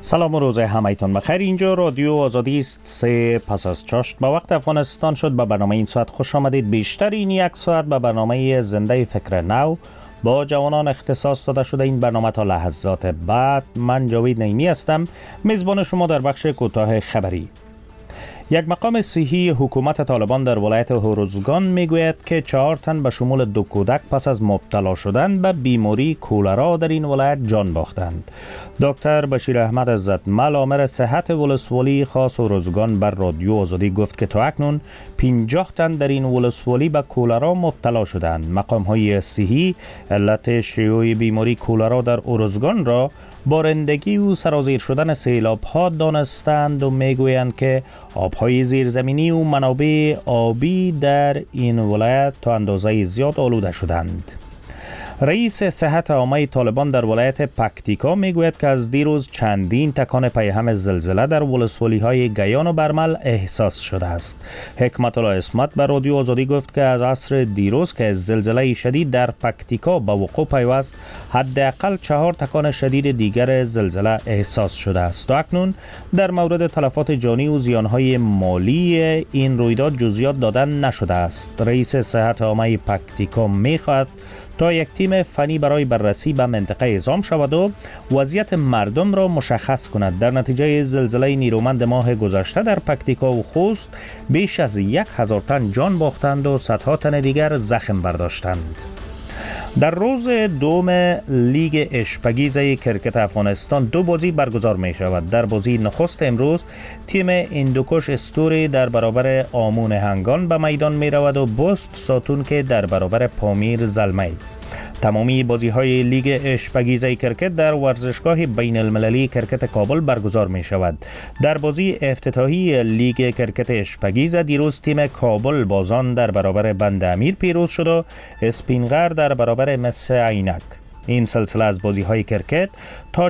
سلام و روز همایتان بخیر. اینجا رادیو آزادی است. 3 پس از چاشت به وقت افغانستان شد. به برنامه این ساعت خوش آمدید. بیشتر این یک ساعت به برنامه زنده فکر نو با جوانان اختصاص داده شده. این برنامه تا لحظات بعد. من جاوید نعیمی هستم، میزبان شما در بخش کوتاه خبری. یک مقام صحی حکومت طالبان در ولایت هروزگان میگوید که 4 تن به شمول 2 کودک پس از مبتلا شدن به بیماری کولرا در این ولایت جان باختند. دکتر بشیر احمد عزتمل آمر صحت ولسوالی خاص هروزگان بر رادیو آزادی گفت که تا اکنون 50 تن در این ولسوالی به کولرا مبتلا شدند. مقام های صحی علت شیوع بیماری کولرا در هروزگان را بارندگی و سرازیر شدن سیلاب ها دانستند و میگویند که آبهای زیرزمینی و منابع آبی در این ولایت تا اندازه زیاد آلوده شدند. رئیس صحت عامه طالبان در ولایت پکتیکا میگوید که از دیروز چندین تکان پیهم زلزله در ولسوالی های گیان و برمل احساس شده است. حکمت الله اسمت به رادیو آزادی گفت که از عصر دیروز که زلزله شدید در پکتیکا به وقوع پیوست، حداقل 4 تکان شدید دیگر زلزله احساس شده است. تا اکنون در مورد تلفات جانی و زیانهای مالی این رویداد جزئیات دادن نشده است. رئیس صحت عامه پکتیکا میخواهد تا یک تیم فنی برای بررسی به منطقه اعزام شود و وضعیت مردم را مشخص کند. در نتیجه زلزله نیرومند ماه گذشته در پکتیکا و خوست بیش از 1000 تن جان باختند و صدها تن دیگر زخم برداشتند. در روز دوم لیگ اشپگیز کرکت افغانستان 2 بازی برگزار می شود. در بازی نخست امروز تیم هندوکش استوری در برابر آمون هنگان به میدان می رود و بست ساتون که در برابر پامیر زلمی. تمامی بازی های لیگ اشپگیز کرکت در ورزشگاه بین المللی کرکت کابل برگزار می شود. در بازی افتتاحی لیگ کرکت اشپگیز دیروز تیم کابل بازان در برابر بند امیر پیروز شد و اسپینغر در برابر مس عینک. این سلسله از بازی های کرکت تا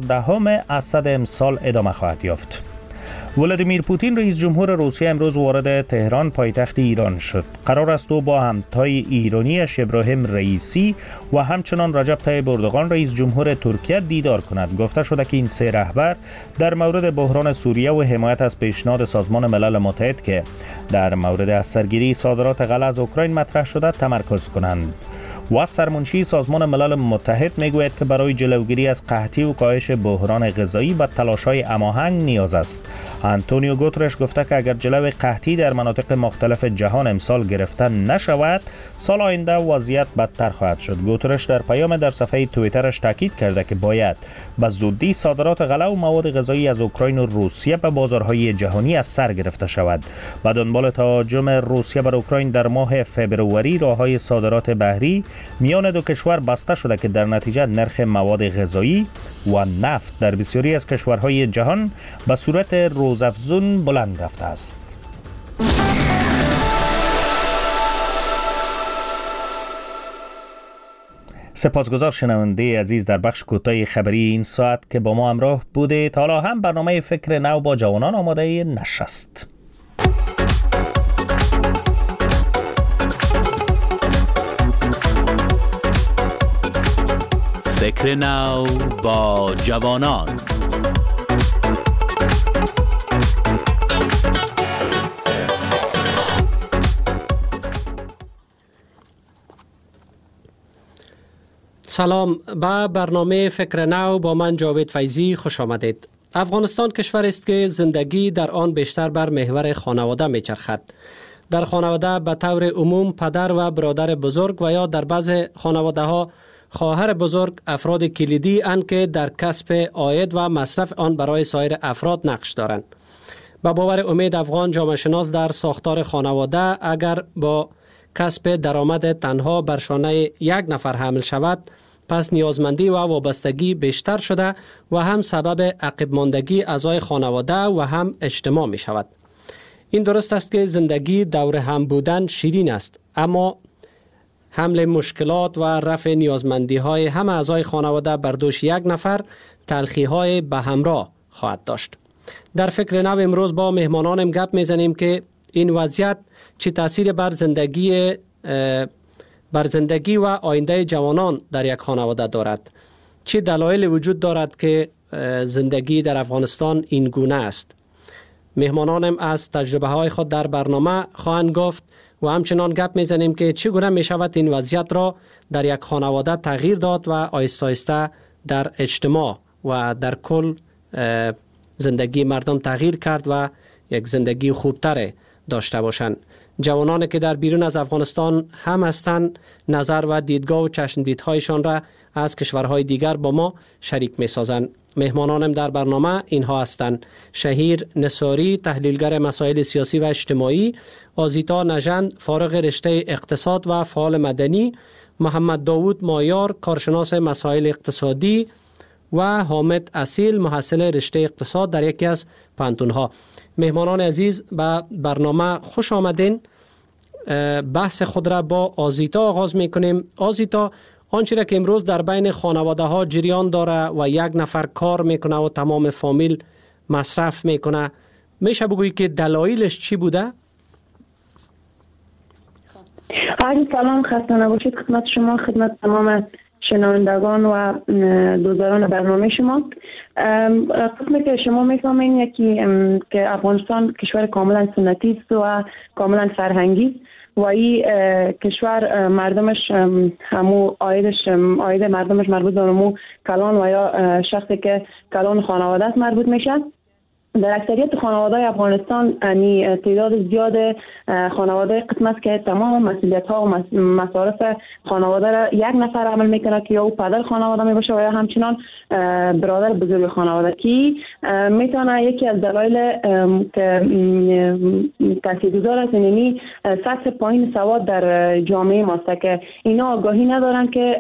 14 اسد امسال ادامه خواهد یافت. ولادیمیر پوتین رئیس جمهور روسیه امروز وارد تهران پایتخت ایران شد. قرار است او با همتای ایرانیش ابراهیم رئیسی و همچنان رجب طیب اردوغان رئیس جمهور ترکیه دیدار کند. گفته شده که این 3 رهبر در مورد بحران سوریه و حمایت از پیشنهاد سازمان ملل متحد که در مورد از سرگیری صادرات غله از اوکراین مطرح شده تمرکز کنند. و سرمنشی سازمان ملل متحد میگوید که برای جلوگیری از قحطی و کاهش بحران غذایی به تلاش‌های هماهنگ نیاز است. آنتونیو گوترش گفته که اگر جلو قحطی در مناطق مختلف جهان امسال گرفته نشود، سال آینده وضعیت بدتر خواهد شد. گوترش در پیام در صفحه توییترش تاکید کرده که باید به زودی صادرات غله و مواد غذایی از اوکراین و روسیه به بازارهای جهانی از سر گرفته شود. به دنبال تهاجم روسیه بر اوکراین در ماه فوریه راههای صادرات بحری میان دو کشور بسته شده که در نتیجه نرخ مواد غذایی و نفت در بسیاری از کشورهای جهان به صورت روزافزون بلند رفته است. سپاسگزار شنونده عزیز در بخش کوتاه خبری این ساعت که با ما همراه بودید. حالا هم برنامه فکر نو با جوانان آماده نشست. فکر نو با جوانان. سلام، به برنامه فکر نو با من جاوید فیضی خوش آمدید. افغانستان کشور است که زندگی در آن بیشتر بر محور خانواده میچرخد. در خانواده به طور عموم پدر و برادر بزرگ و یا در بعض خانواده ها خواهر بزرگ افراد کلیدی اند که در کسب عاید و مصرف آن برای سایر افراد نقش دارند. به باور امید افغان جامعه شناس در ساختار خانواده اگر با کسب درآمد تنها بر شانه یک نفر حمل شود، پس نیازمندی و وابستگی بیشتر شده و هم سبب عقب ماندگی اعضای خانواده و هم اجتماع می شود. این درست است که زندگی دور هم بودن شیرین است، اما حمل مشکلات و رفع نیازمندی های هم اعضای خانواده بر دوش یک نفر تلخی های به همراه خواهد داشت. در فکر نو امروز با مهمانانم گپ میزنیم که این وضعیت چه تأثیر بر زندگی و آینده جوانان در یک خانواده دارد. چه دلایل وجود دارد که زندگی در افغانستان این گونه است. مهمانانم از تجربه های خود در برنامه خواهند گفت و همچنان گپ میزنیم که چگونه می شود این وضعیت را در یک خانواده تغییر داد و آهسته آهسته در اجتماع و در کل زندگی مردم تغییر کرد و یک زندگی خوبتر داشته باشند. جوانانی که در بیرون از افغانستان هم هستند نظر و دیدگاه و چشمدیدهایشان را از کشورهای دیگر با ما شریک می سازند. مهمانانم در برنامه اینها هستند: شهیر نصاری، تحلیلگر مسائل سیاسی و اجتماعی، آزیتا نژند، فارغ رشته اقتصاد و فعال مدنی، محمد داوود مایار، کارشناس مسائل اقتصادی و حامد اصیل، محصل رشته اقتصاد در یکی از پانتونها. مهمانان عزیز، به برنامه خوش آمدین. بحث خود را با آزیتا آغاز میکنیم. آزیتا، آنچه را که امروز در بین خانواده ها جریان داره و یک نفر کار میکنه و تمام فامیل مصرف میکنه، میشه بگویی که دلایلش چی بوده؟ سلام، خسته نباشید خدمت شما، خدمت تمام شنوندگان و دوستداران برنامه شما. قسمی که شما میفهمین یکی که افغانستان کشور کاملا سنتی است و کاملا فرهنگی و این کشور مردمش همو آید مردمش مربوط به همو کلان و یا شخصی که کلان خانواده است مربوط میشه. در اکثریت خانواده افغانستان تعداد زیاد خانواده قسم است که تمام مسئولیت ها و مصارف خانواده را یک نفر عمل میکنه که یا او پدر خانواده می باشه و یا همچنان برادر بزرگ خانواده، که میتونه یکی از دلایل که تاثیرگذار است یعنی سطح پایین سواد در جامعه ماست که اینا آگاهی ندارن که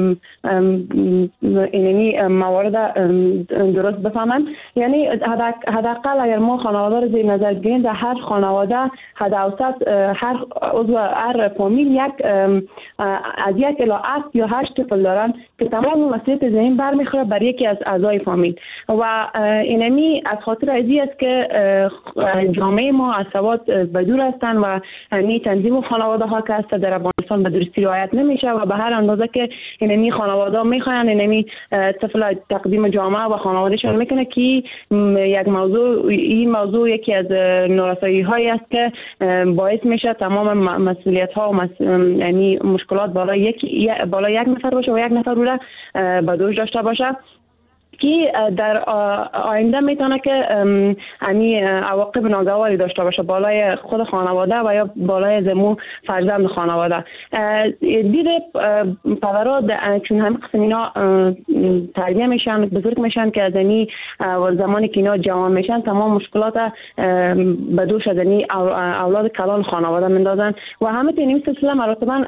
یعنی موارد درست بفهمن. یعنی حداقل اگر ما خانواده رو زیر نظر بگیریم، در هر خانواده حد اوسط هر عضو هر فامیل از 1 الی 7 یا 8 طفل دارن که تمام مسئولیت ذهن برمیخوره بر یکی از اعضای فامیل و اینمی از خاطر ازی است که جامعه ما از سواد بدور هستند و اینمی تنظیم خانواده ها که هست در افغانستان به درستی رعایت نمیشه و به هر اندازه که اینمی خانواده میخواین اینمی طفل تقدیم جامعه و خانوادهشون میکنه که این موضوع یکی از نارسایی هایی است که باعث میشه تمام مسئولیت ها و یعنی مشکلات بالا یک نفر باشه و یک نفر رو به دوش داشته باشه، که در آینده میتونه که عواقب ناگواری داشته باشه بالای خود خانواده و یا بالای زمو فرزند خانواده. دیده پدرها چون همه قسم اینا تربیه میشن، بزرگ میشن که از زمانی که اینا جوان میشن تمام مشکلات به دوش از اولاد کلان خانواده مندازن و همه این سلسله مراتبا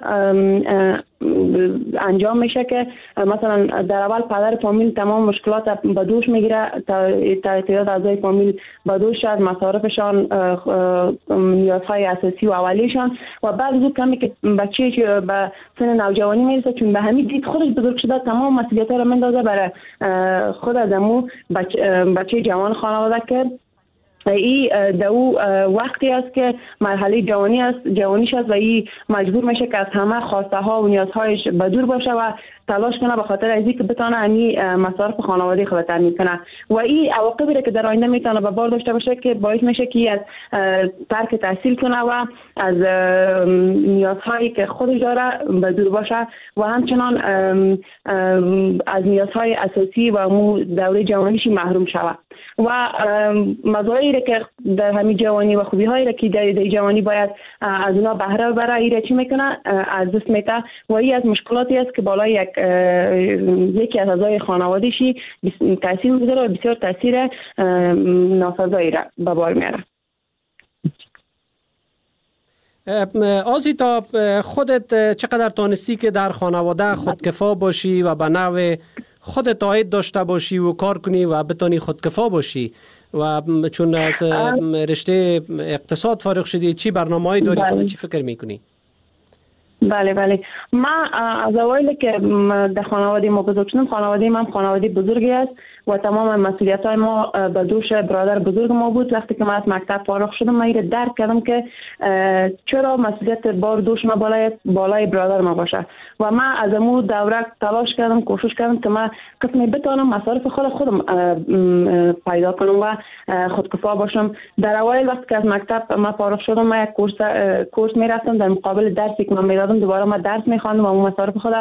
انجام میشه که مثلا در اول پدر فامیل تمام مشکلات به دوش میگیره، تعداد اعضای فامیل به دوش از مصارفشان، نیازهای اساسی و اولیشان و بعد زود کمی که بچه به سن نوجوانی میرسه چون به همین دید خودش بزرگ شده تمام مسئولیت‌ها رو مندازه برای خود از امو بچه جوان خانواده که ای دو وقتی است که مرحله جوانیش است و ای مجبور میشه که از همه خواسته ها و نیازهایش به دور باشه و تلاش کنه به خاطر ازی که بتونه این مصارف خانواده خود تامین کنه و این عواقبی که در آینده میتونه به بار داشته باشه که باعث میشه که از ترک تحصیل کنه و از نیازهایی که خودش داره به دور باشه و همچنان از نیازهای اساسی و دوره جوانیش محروم شود و مزایایی که در همین جوانی و خوبی هایی که در جوانی باید از اونا بهره ببره ایره چی میکنه از دست میته و این از مشکلاتی است که بالای یکی از اعضای خانواده‌شی تاثیر میذاره و بسیار تاثیر ناسازایی را به بار میاره. آزیتا، خودت چقدر تانستی که در خانواده خودکفا باشی و به نوع خودت عاید داشته باشی و کار کنی و بتانی خودکفا باشی و چون از رشته اقتصاد فارغ شدی چی برنامه‌ای داری؟ خودت چی فکر میکنی؟ بله من از اوایل که در خانواده ما بزرگ شدم، خانواده من خانواده بزرگی است و تمام مسئولیت‌های ما به دوش برادر بزرگ ما بود. وقتی که من از مکتب فارغ شدم من اینو درک کردم که چرا مسئولیت بار دوش ما بالای برادر ما باشه و من از امو دوره تلاش کردم، کوشش کردم که من قسمی بتونم مصارف خودم پیدا کنم و خودکفا باشم. در اوایل وقتی که از مکتب من فارغ شدم من یک کورس میرفتم در مقابل درسی که من میدادم دوباره من درس میخواندم و اون مصارف خود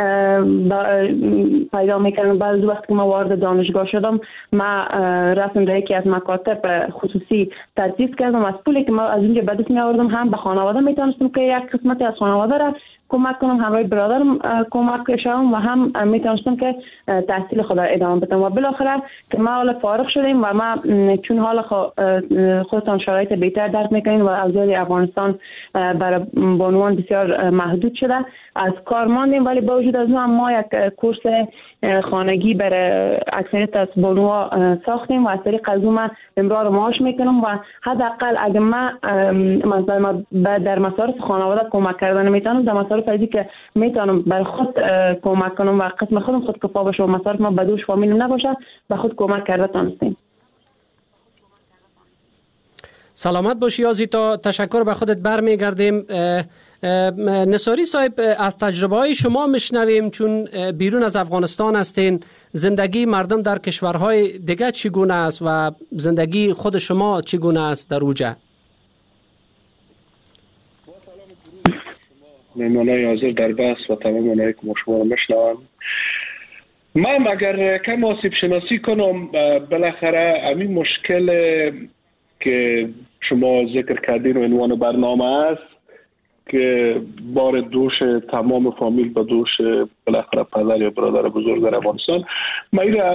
پیدا میکردم. بعد وقتی که من وارد دانشگاه شدم من رفتم در یکی از مکاتب خصوصی تدریس کردم. از پولی که من از اونجا به دست می آوردم هم به خانواده میتونستم که یک قسمتی از خانواده را کمک کنم، همراه برادرم کمک شدم و هم میتونستم که تحصیل خود ادامه بدم. و بالاخره که ما حالا فارغ شدیم و ما چون حالا خودتان شرایط بهتر درک میکنین و اوضاع افغانستان برای بانوان بسیار محدود شده، از کار ماندیم. ولی با وجود از اون ما یک کورس خانگی برای اکثریت از بانوها ساختیم و از طریق از اون امرار معاش میکنم و حداقل اگه من در مصارف خانواده کمک کردن میتونم، در مصارف فردی که میتونم بر خود کمک کنم و قسم خودم خود کفا باشه و مصارف ما بدوش فامیل نباشه به خود کمک کرده تانستیم. سلامت باشی آزیتا، تشکر به خودت برمیگردیم. نصاری صاحب، از تجربه های شما میشنویم چون بیرون از افغانستان هستین. زندگی مردم در کشورهای دیگه چگونه است و زندگی خود شما چگونه است در اوجه؟ مهمانای حاضر در بحث و تمام اونایی که شما رو میشنوم، من اگر کم آسیب شناسی کنم بالاخره همین مشکل که شما ذکر کردین و عنوان برنامه است که بار دوش تمام فامیل به دوش بالاخره پدر یا برادر بزرگ در افغانستان، ما این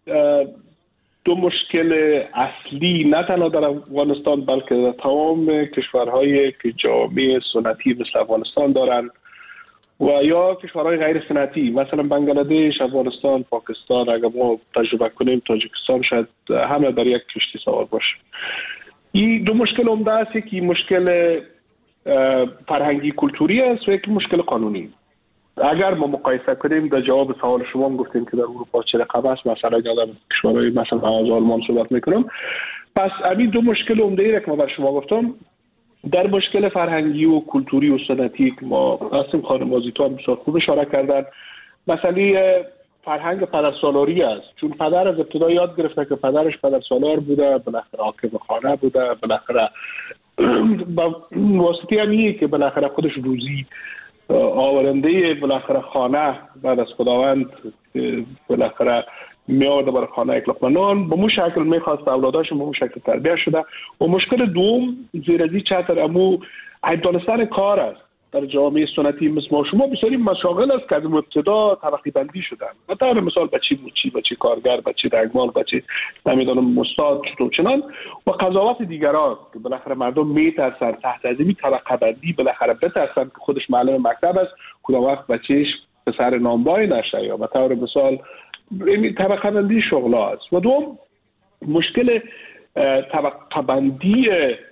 دو مشکل اصلی نه تنها در افغانستان بلکه در تمام کشورهایی که جامعه سنتی مثل افغانستان دارن و یا کشورهای غیر سنتی مثلا بنگلادش، افغانستان، پاکستان، اگر ما تجربه کنیم تاجیکستان، شاید همه در یک کشتی سوار باشه. این دو مشکل عمده است، یکی مشکل فرهنگی کلتوری است و یک مشکل قانونی. اگر ما مقایسه کنیم در جواب سوال شما هم گفتیم که در اروپا چه رقم است، مثلا یادم کشورهای مثلا از آلمان صحبت میکنم. پس همین دو مشکل عمده ای که ما بر شما گفتم، در مشکل فرهنگی و کلتوری و سنتی که ما هستیم، خانم آزیتا هم بسیار خوب اشاره کردن. مسئله فرهنگ پدرسالاری است، چون پدر از ابتدا یاد گرفته که پدرش پدرسالار بوده، بالاخره حاکم خانه بوده، بالاخره با واسطه همیه که بالاخره خودش روزی آورنده بالاخره خانه بعد از خداوند بالاخره میارده برای خانه یک لقمه نان، به مو شکل میخواست اولاداش به مو شکل تربیت شده. و مشکل دوم زیر از این چتر امو عیب دانستن کار است. در جامعه سنتی مثل ما شما بسیاری مشاغل است که از ابتدا طبقه بندی شدن، مثلا مثال بچی موچی، بچی کارگر، بچی رنگمال، بچی نمیدونم استاد چنان و قضاوت دیگران که بالاخره مردم میترسن تحت از این طبقه بندی بالاخره بترسن که خودش معلم مکتب است کدام وقت بچیش پسر نامبای نشه یا به طور مثال این طبقه بندی شغلا است. و دوم مشکل طبقه بندی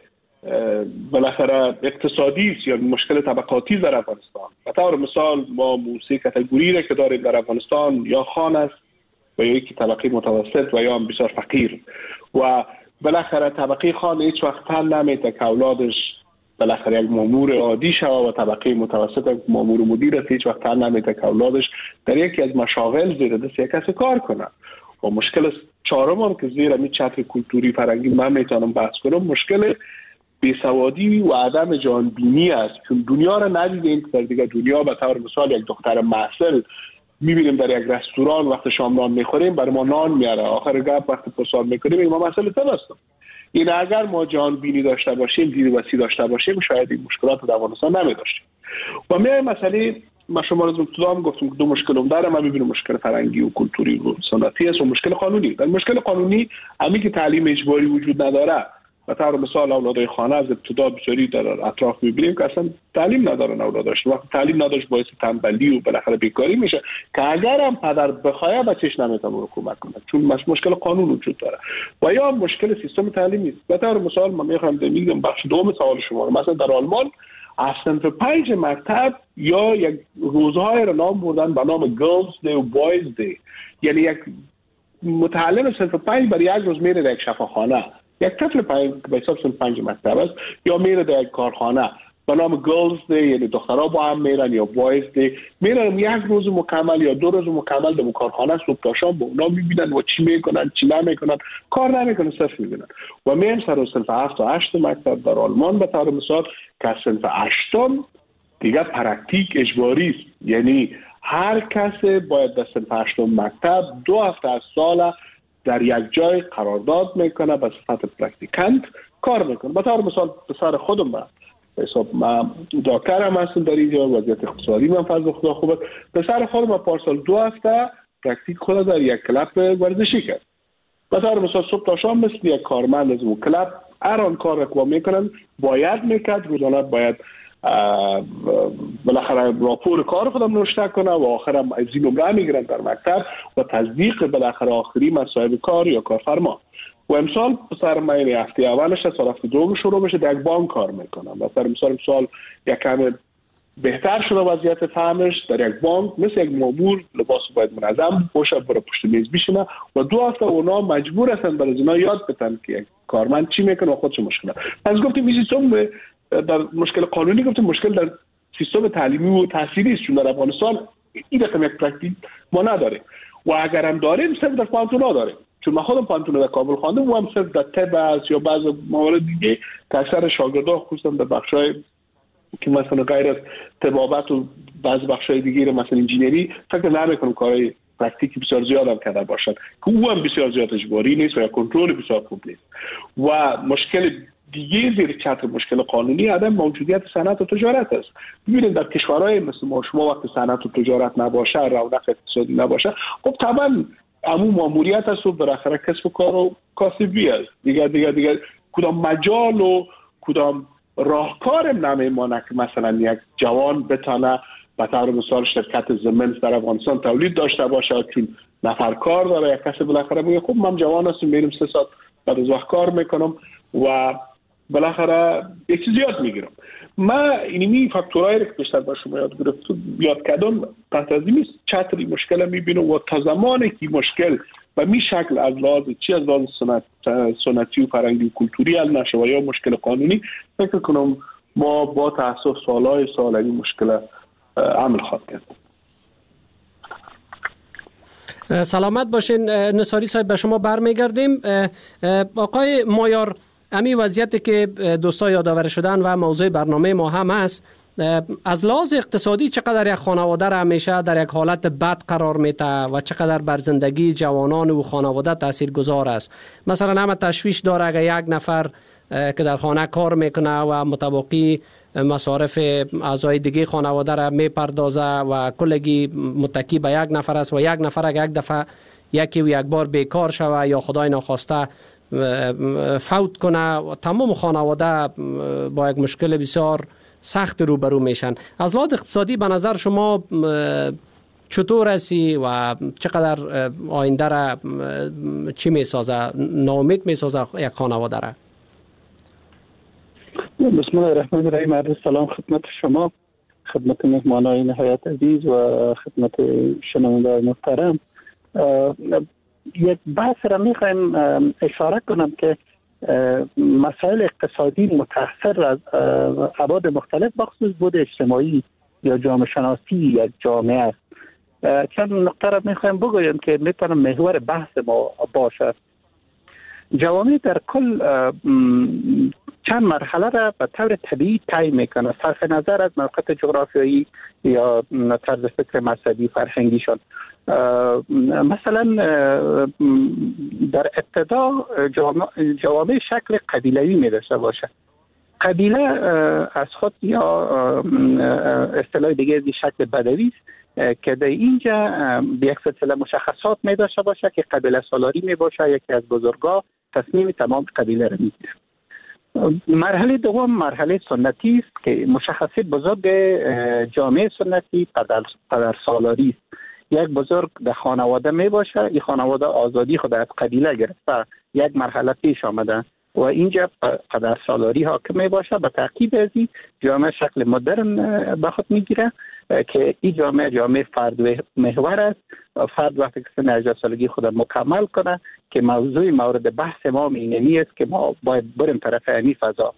بالاخره اقتصادی است یا مشکل طبقاتی در افغانستان. به طور مثال ما موسیقی کاتگوری را که داریم در افغانستان یا خان است و یا یکی طبقه متوسط و یا هم بسیار فقیر و بالاخره طبقه خان هیچ وقت تن نمیده که اولادش بالاخره یک مامور عادی شود و طبقه متوسط یک مامور مدیر است هیچ وقت تن نمیده که اولادش در یکی از مشاغل زیر دست یک کسی کار کنه. و مشکل چهارم هم که زیر می چتر کلتوری فرهنگی من میتونم بحث کنم، مشکل بیسوادی و عدم جهانبینی است. چون دنیا را ندیدیم که در دیگه دنیا به طور مثال یک دختر محصل میبینیم در یک رستوران وقت شام نان میخوریم برای ما نان میاره، آخر گپ وقت پرسان میکنیم ما مسئله هستم. این اگر ما جهانبینی داشته باشیم، دید وسیع داشته باشیم، شاید این مشکلات در افغانستان نمیداشتیم. و میایم مسئله ما شما رو ابتدا گفتم که دو مشکل داره، ما میبینیم مشکل فرهنگی و کلتوری و سنتی است و مشکل قانونی. در مشکل قانونی همین که تعلیم اجباری وجود نداره، به طور مثال اولادای خانه از ابتدا بسیاری در اطراف میبینیم که اصلا تعلیم ندارن اولاداش، وقتی تعلیم نداشت باعث تنبلی و بالاخره بیکاری میشه که اگر هم پدر بخواد بچه‌ش نمیتونه رو کمک کنه چون مشکل قانون وجود داره. و یا مشکل سیستم تعلیمی است. به طور مثال من میخوام میگم بخش دوم سوال شما رو، مثلا در آلمان از صنف 5 مکتب یا یک روزهای رو نام بردن به نام گرلز دی و بویز دی، یعنی یک متعلم صنف 5 برای یک روز میره در یک شفاخانه، یک طفل به حساب صنف 5 مکتب است، یا میره در یک کارخانه به نام گرلز دی، یعنی دخترها با هم میرن، یا بایز دی میرن، یک روز مکمل یا 2 روز مکمل در کارخانه صبح تا شام با اونا میبینن و چی میکنن چی نمیکنن، کار نمیکنن، صرف میبینن. و میان سر صنف 7 و 8 مکتب در آلمان به طور مثال که صنف 8 دیگه پرکتیک اجباری است، یعنی هر کس باید در صنف 8 مکتب 2 هفته از سال در یک جای قرارداد میکنه، به صفت پرکتیکانت کار میکنه. به طور مثال پسر خودم به حساب من دکترم هستم در اینجا، وضعیت اقتصادی من فضل خدا خوبه، پسر خودم پارسال 2 هفته پرکتیک خود در یک کلاب ورزشی کرد. به طور مثال صبح تا شام مثل یک کارمند از اون کلاب هر آن کار رو میکنن باید میکرد، روزانه باید بالاخره راپور کار خودم نوشته کنه و آخرم از این نمره میگیرن در مکتب و تصدیق بالاخره آخری مصاحبه کار یا کارفرما. و امسال سر ماین هفته اولش سال هفته دوم شروع بشه در یک بانک کار میکنم و سر امسال یک کم بهتر شده وضعیت فهمش در یک بانک، مثل یک مامور لباس باید منظم باشه، برای پشت میز بشینه و 2 هفته اونا مجبور هستن برای اینا یاد بدن که یک کارمند چی میکنه و خودش مشکل. پس گفتیم این سیستم در مشکل قانونی، گفتیم مشکل در سیستم تعلیمی و تحصیلی است، چون در افغانستان این رقم یک پرکتیک ما نداره و اگر هم داریم صرف در پانتونا داریم، چون من خودم پانتونا در کابل خواندم و هم صرف در طب است یا بعض موارد دیگه که اکثر شاگردان خصوصا در بخشای که مثلا غیر از طبابت و بعض بخشای دیگه مثلا انجینری فکر نمی‌کنم کارهای پرکتیکی بسیار زیاد هم کرده باشد که او هم بسیار زیاد اجباری نیست و یا کنترل بسیار خوب نیست. و مشکل دیگه زیر چتر مشکل قانونی عدم موجودیت صنعت و تجارت است. ببینید در کشورهای مثل ما شما وقتی صنعت و تجارت نباشه، رونق اقتصادی نباشه، خب طبعا عموم ماموریت است و بالاخره کسب و کار و کاسبی است. دیگه کدام مجال و کدام راهکار نمیمانه که مثلا یک جوان بتانه به طور مثال شرکت زمین در افغانستان تولید داشته باشه، چون نفر کار داره، یک کسی بالاخره میگه خب من جوان هستم میرم 3 ساعت بعد از وقت کار میکنم و بالاخره یک چیز یاد میگیرم. من اینمی فاکتورایی که بیشتر با شما یاد کردم پس از این چطوری مشکل میبینم و تا زمانی که مشکل به می شکل از لحاظ چی از لحاظ سنتی و فرهنگی و کلتوری حل نشه و یا مشکل قانونی، فکر کنم ما با تاسف سالهای سال این مشکل عمل خواهد کرد. سلامت باشین نصاری صاحب، به شما برمیگردیم. آقای مایار، امی وضعیتی که دوستا یادآور شدن و موضوع برنامه ما هم است، از لحاظ اقتصادی چقدر یک خانواده را همیشه در یک حالت بد قرار میده و چقدر بر زندگی جوانان و خانواده تاثیرگذار است؟ مثلا همه تشویش داره اگر یک نفر که در خانه کار میکنه و متوقی مصارف اعضای دیگه خانواده را میپردازه و کلگی متکی به یک نفر است و یک نفر اگر یک دفعه یکی و یک بار بیکار شوه یا خدای ناخواسته فوت کنه، تمام خانواده با یک مشکل بسیار سخت روبرو میشن. از لحاظ اقتصادی به نظر شما چطور هستی و چقدر آینده را چی میسازه، ناامید میسازه یک خانواده را؟ بسم الله الرحمن الرحیم. عرض سلام خدمت شما، خدمت مهمانان نهایت عزیز و خدمت شنوندگان محترم. یک بحث را میخوایم اشاره کنم که مسائل اقتصادی متأثر از ابعاد مختلف بخصوص بود اجتماعی یا جامعه شناسی یک جامعه است. چند نکته را میخوایم بگویم که میتونم محور بحث ما باشد. جوامع در کل چند مرحله را به طور طبیعی طی میکنه صرف نظر از موقعیت جغرافیایی یا طرز فکر مذهبی فرهنگیشان. مثلا در ابتدا جوامع شکل قبیله‌ای می داشته باشه. قبیله از خود یا اصطلاح دیگه شکل بدوی است که در اینجا به یک سلسله مشخصات می داشته باشه که قبیله سالاری می باشه، یکی از بزرگا تصمیم تمام قبیله را میگیره. مرحله دوم مرحله سنتی است که مشخصه بزرگ جامعه سنتی پدر سالاری است. یک بزرگ در خانواده می باشه، این خانواده آزادی خود از قبیله گرفته یک مرحله پیش آمده و اینجا پدر سالاری حاکم می باشه. به تعقیب از این جامعه شکل مدرن به خود می گیره که این جامعه فرد محور است. فرد وقتی که سن 18 سالگی خود مکمل کنه که موضوع مورد بحث ما اینمی است که ما باید بریم طرف این فضا.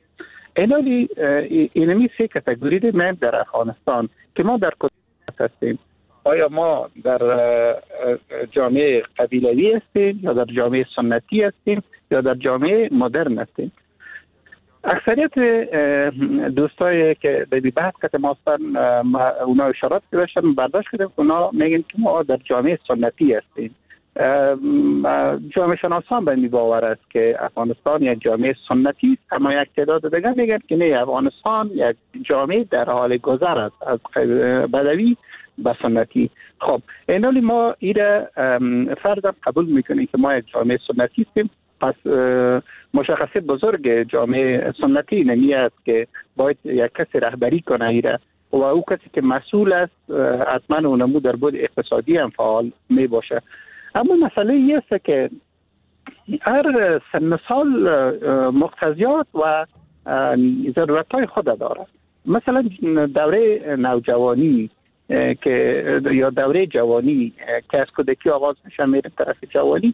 اینمی سه کاتگوری داریم در افغانستان که ما در کدام هستیم. آیا ما در جامعه قبیلوی هستیم یا در جامعه سنتی هستیم یا در جامعه مدرن هستیم؟ اکثریت دوستایی که به بحث که ما هستن اونا اشارات داشتن برداشت کردیم، اونا میگن که ما در جامعه سنتی هستیم. جامعه شناسان به می باور است که افغانستان یک جامعه سنتی است، اما یک تعداد دیگر میگن که نه، افغانستان یک جامعه در حال گذر است از بدوی به سنتی. خب اینالی ما ایره فرض قبول میکنیم که ما یک جامعه سنتی هستیم. پس مشخصه بزرگ جامعه سنتی نمی است که باید یک کسی رهبری کنه ایره و او کسی که مسئول است حتما اونمو در بود اقتصادی هم فعال می باشه. اما مسئله این است که هر سن سال مقتضیات و ضرورت‌های خود داره. مثلا دوره نوجوانی که یا دوره جوانی که از کودکی آغاز میشه میره طرف جوانی،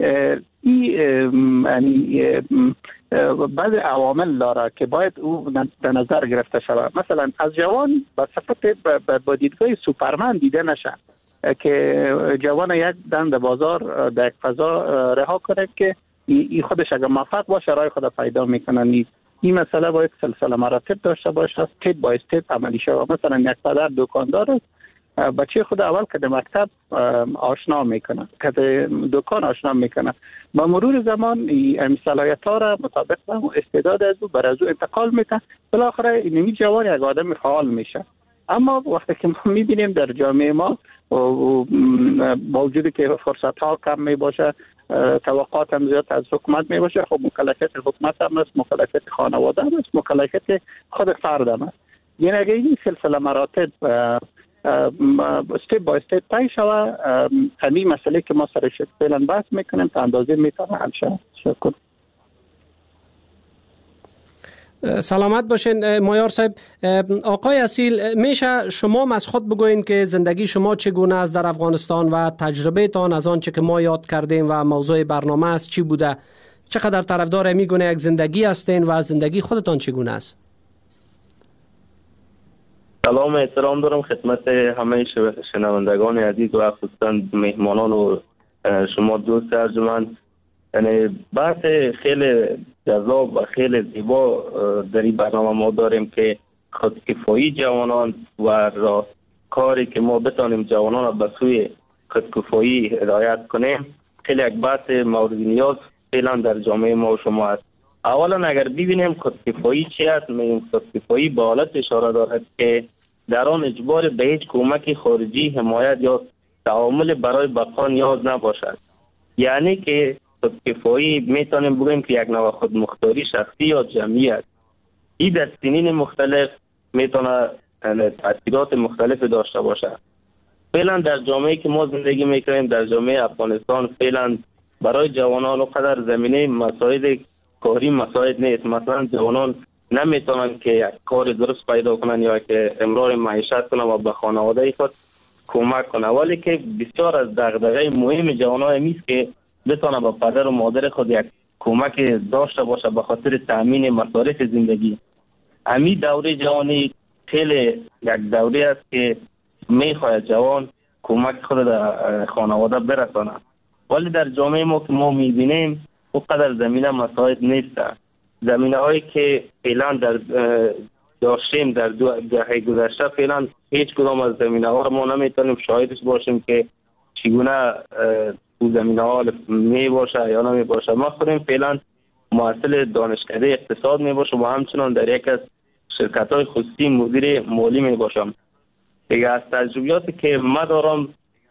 این بعض عوامل داره که باید او در نظر گرفته شود. مثلا از جوان با صفت با دیدگاه سوپرمن دیده نشه که جوان یک دم در بازار در یک فضا رها کنه که این خودش اگر موفق باشه راه خود پیدا میکنه. این مسئله باید سلسله مراتب داشته باشه، استپ با استپ عملی شود. مثلا یک پدر دکاندار است، بچه خود اول که در مکتب آشنا میکنه، که در دکان آشنا میکنه، با مرور زمان این صلاحیت ها را مطابق استعداد از او بر از او انتقال میکنه، بالاخره اینمی جوان یک آدم فعال میشه. اما وقتی که ما میبینیم در جامعه ما با وجودی که فرصت ها کم می باشه، توقعات هم زیاد از حکومت می باشه، خب مکلفیت حکومت هم است، مکلفیت خانواده هم است، مکلفیت خود فرد هم است. یعنی اگر این سلسله مراتب استپ با استپ طی شود، همین مسئله که ما سرش فعلا بحث میکنیم تا اندازه میتونه حل شود. شکر. سلامت باشین مایار صاحب. آقای اصیل، میشه شما از خود بگوین که زندگی شما چگونه است در افغانستان و تجربه تان از آنچه که ما یاد کردیم و موضوع برنامه است چی بوده؟ چقدر طرفدار میگونه یک زندگی هستین و زندگی خودتان چگونه است؟ سلام احترام دارم خدمت همه شنوندگان عزیز و خصوصا مهمانان و شما دوست ارجمند. یعنی بحث خیلی جذاب و خیلی زیبا در این برنامه ما داریم که خودکفایی جوانان و کاری که ما بتانیم جوانان را به سوی خودکفایی هدایت کنیم خیلی یک بحث مورد نیاز فعلا در جامعه ما و شما است. اولا اگر ببینیم خودکفایی چی است، میگیم خودکفایی به حالت اشاره دارد که در آن اجبار به هیچ کمک خارجی، حمایت یا تعامل برای بقا نیاز نباشد. یعنی که خودکفایی میتونیم بگیم که یک نوع خودمختاری شخصی یا جمعی است. این در سنین مختلف میتونه تاثیرات مختلف داشته باشه. فعلا در جامعه که ما زندگی میکنیم، در جامعه افغانستان، فعلا برای جوانان قدر زمینه مساعد کاری مساعد نیست. مثلا جوانان نمیتونن که یک کار درست پیدا کنن یا که امرار معیشت کنن و به خانواده خود کمک کنن، ولی که بسیار از دغدغه مهم جوانان میست که بتونه به پدر و مادر خود یک کمک داشته باشه به خاطر تامین مصارف زندگی. امی دوره جوانی خیلی یک دوره است که میخواد جوان کمک خود در خانواده برسانه، ولی در جامعه ما که ما میبینیم اونقدر زمینه مساعد نیست. زمینه هایی که فعلا در داشتیم در دهه گذشته فعلا هیچ کدام از زمینه ها رو ما نمیتونیم شاهدش باشیم که چگونه او زمینه ها می باشه یا نمی باشه. ما خودم فعلا محصل دانشکده اقتصاد می باشم و همچنان در یک از شرکت های خصوصی مدیر مالی می باشم. دیگه از تجربیاتی که ما دارم،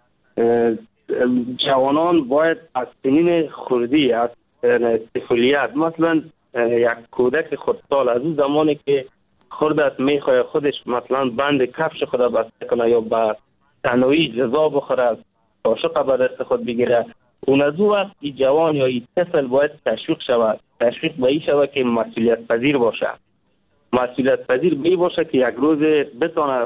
جوانان باید از سنین خردی، از طفولیت، مثلا یک کودک خردسال از اون زمانی که خرد است میخواد خودش مثلا بند کفش خود بسته کنه یا با تنهایی غذا بخوره، قاشق به دست خود بگیره، اون از اون وقت این جوان یا این طفل باید تشویق شود. تشویق به این شود که مسئولیت پذیر باشه. مسئولیت پذیر بی باشه که یک روز بتونه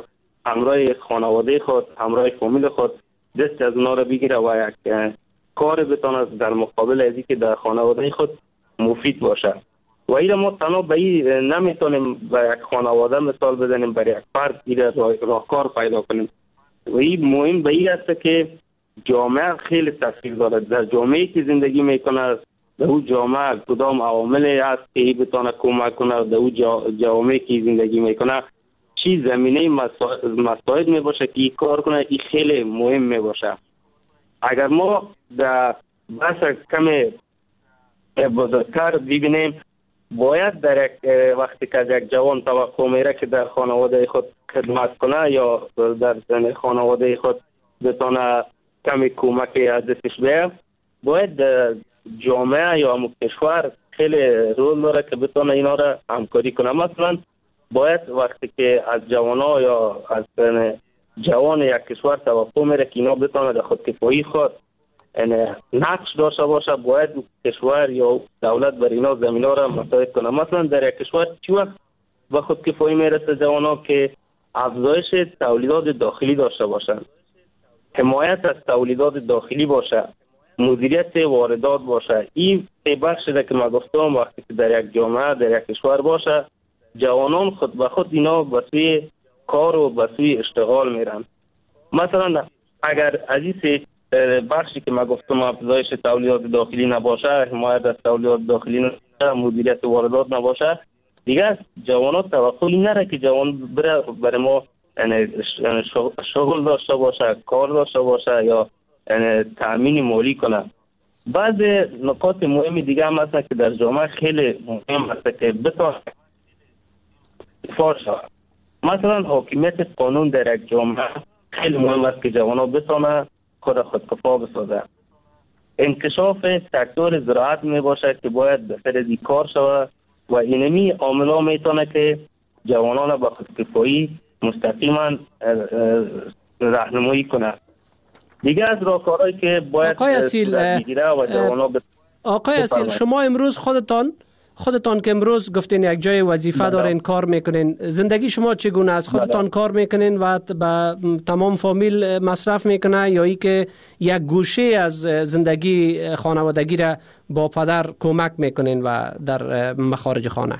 همراه خانواده خود، همراه فامیل خود دست از اونا را بگیره و یک کار بتونه در مقابل از که در خانواده خود مفید باشه. و ایره ما تنها به این نمیتونیم به یک خانواده مثال بزنیم، برای یک فرد ایره راهکار پیدا کنیم. و این مهم به این است که جامعه خیلی تاثیر داره. در جامعه که زندگی میکنه، در اون جامعه کدام عواملی هست که این بتونه کمک کنه، در اون جامعه که زندگی میکنه چی زمینه مساعد می باشه که این کار کنه، این خیلی مهم می باشه. اگر ما در بحث کم بزرگتر ببینیم، باید در وقتی که یک جوان توقع میره که در خانواده خود خدمت کنه یا در خانواده خود بتونه کمی کمک از دستش بیه، باید جامعه یا کشور خیلی رول داره که بتونه اینا را همکاری کنه. مثلا باید وقتی که از جوانا یا از جوان یک کشور توقع میره که اینا بتونه در خودکفایی خود نقش داشته باشه، باید کشور یا دولت بر اینا زمینا را مساعد کنه. مثلا در یک کشور چی وقت به خودکفایی میرسه جوانا که افزایش تولیدات داخلی داشته باشن، حمایت از تولیدات داخلی باشه، مدیریت واردات باشه. این بخشی را که ما گفتم وقتی که در یک جامعه در یک کشور باشه، جوانان خود به خود اینا به سوی کار و به سوی اشتغال میرن. مثلا اگر از این بخشی که ما گفتم افزایش تولیدات داخلی نباشه، حمایت از تولیدات داخلی نباشه، مدیریت واردات نباشه، دیگه جوانان توقعی نره که جوان بره برای ما شغل داشته باشه، کار داشته باشه یا تأمین مالی کنه. بعض نکات مهم دیگه هم هست که در جامعه خیلی مهم است که بتونه فاش شود. مثلا حاکمیت قانون در یک جامعه خیلی مهم است که جوانان بتونه خودکفا بسازه. انکشاف سکتور زراعت می باشه که باید به سر کار شود و اینمی عاملا میتونه که جوانان با خودکفایی مستقیما راهنمایی کنه. دیگه از راهکارهایی که باید آقای اصیل بگیره و جوانان آقای اصیل، شما امروز خودتان که امروز گفتین یک جای وظیفه دارین، کار میکنین، زندگی شما چگونه است؟ خودتان کار میکنین و به تمام فامیل مصرف میکنه یا ای که یک گوشه از زندگی خانوادگی را با پدر کمک میکنین و در مخارج خانه؟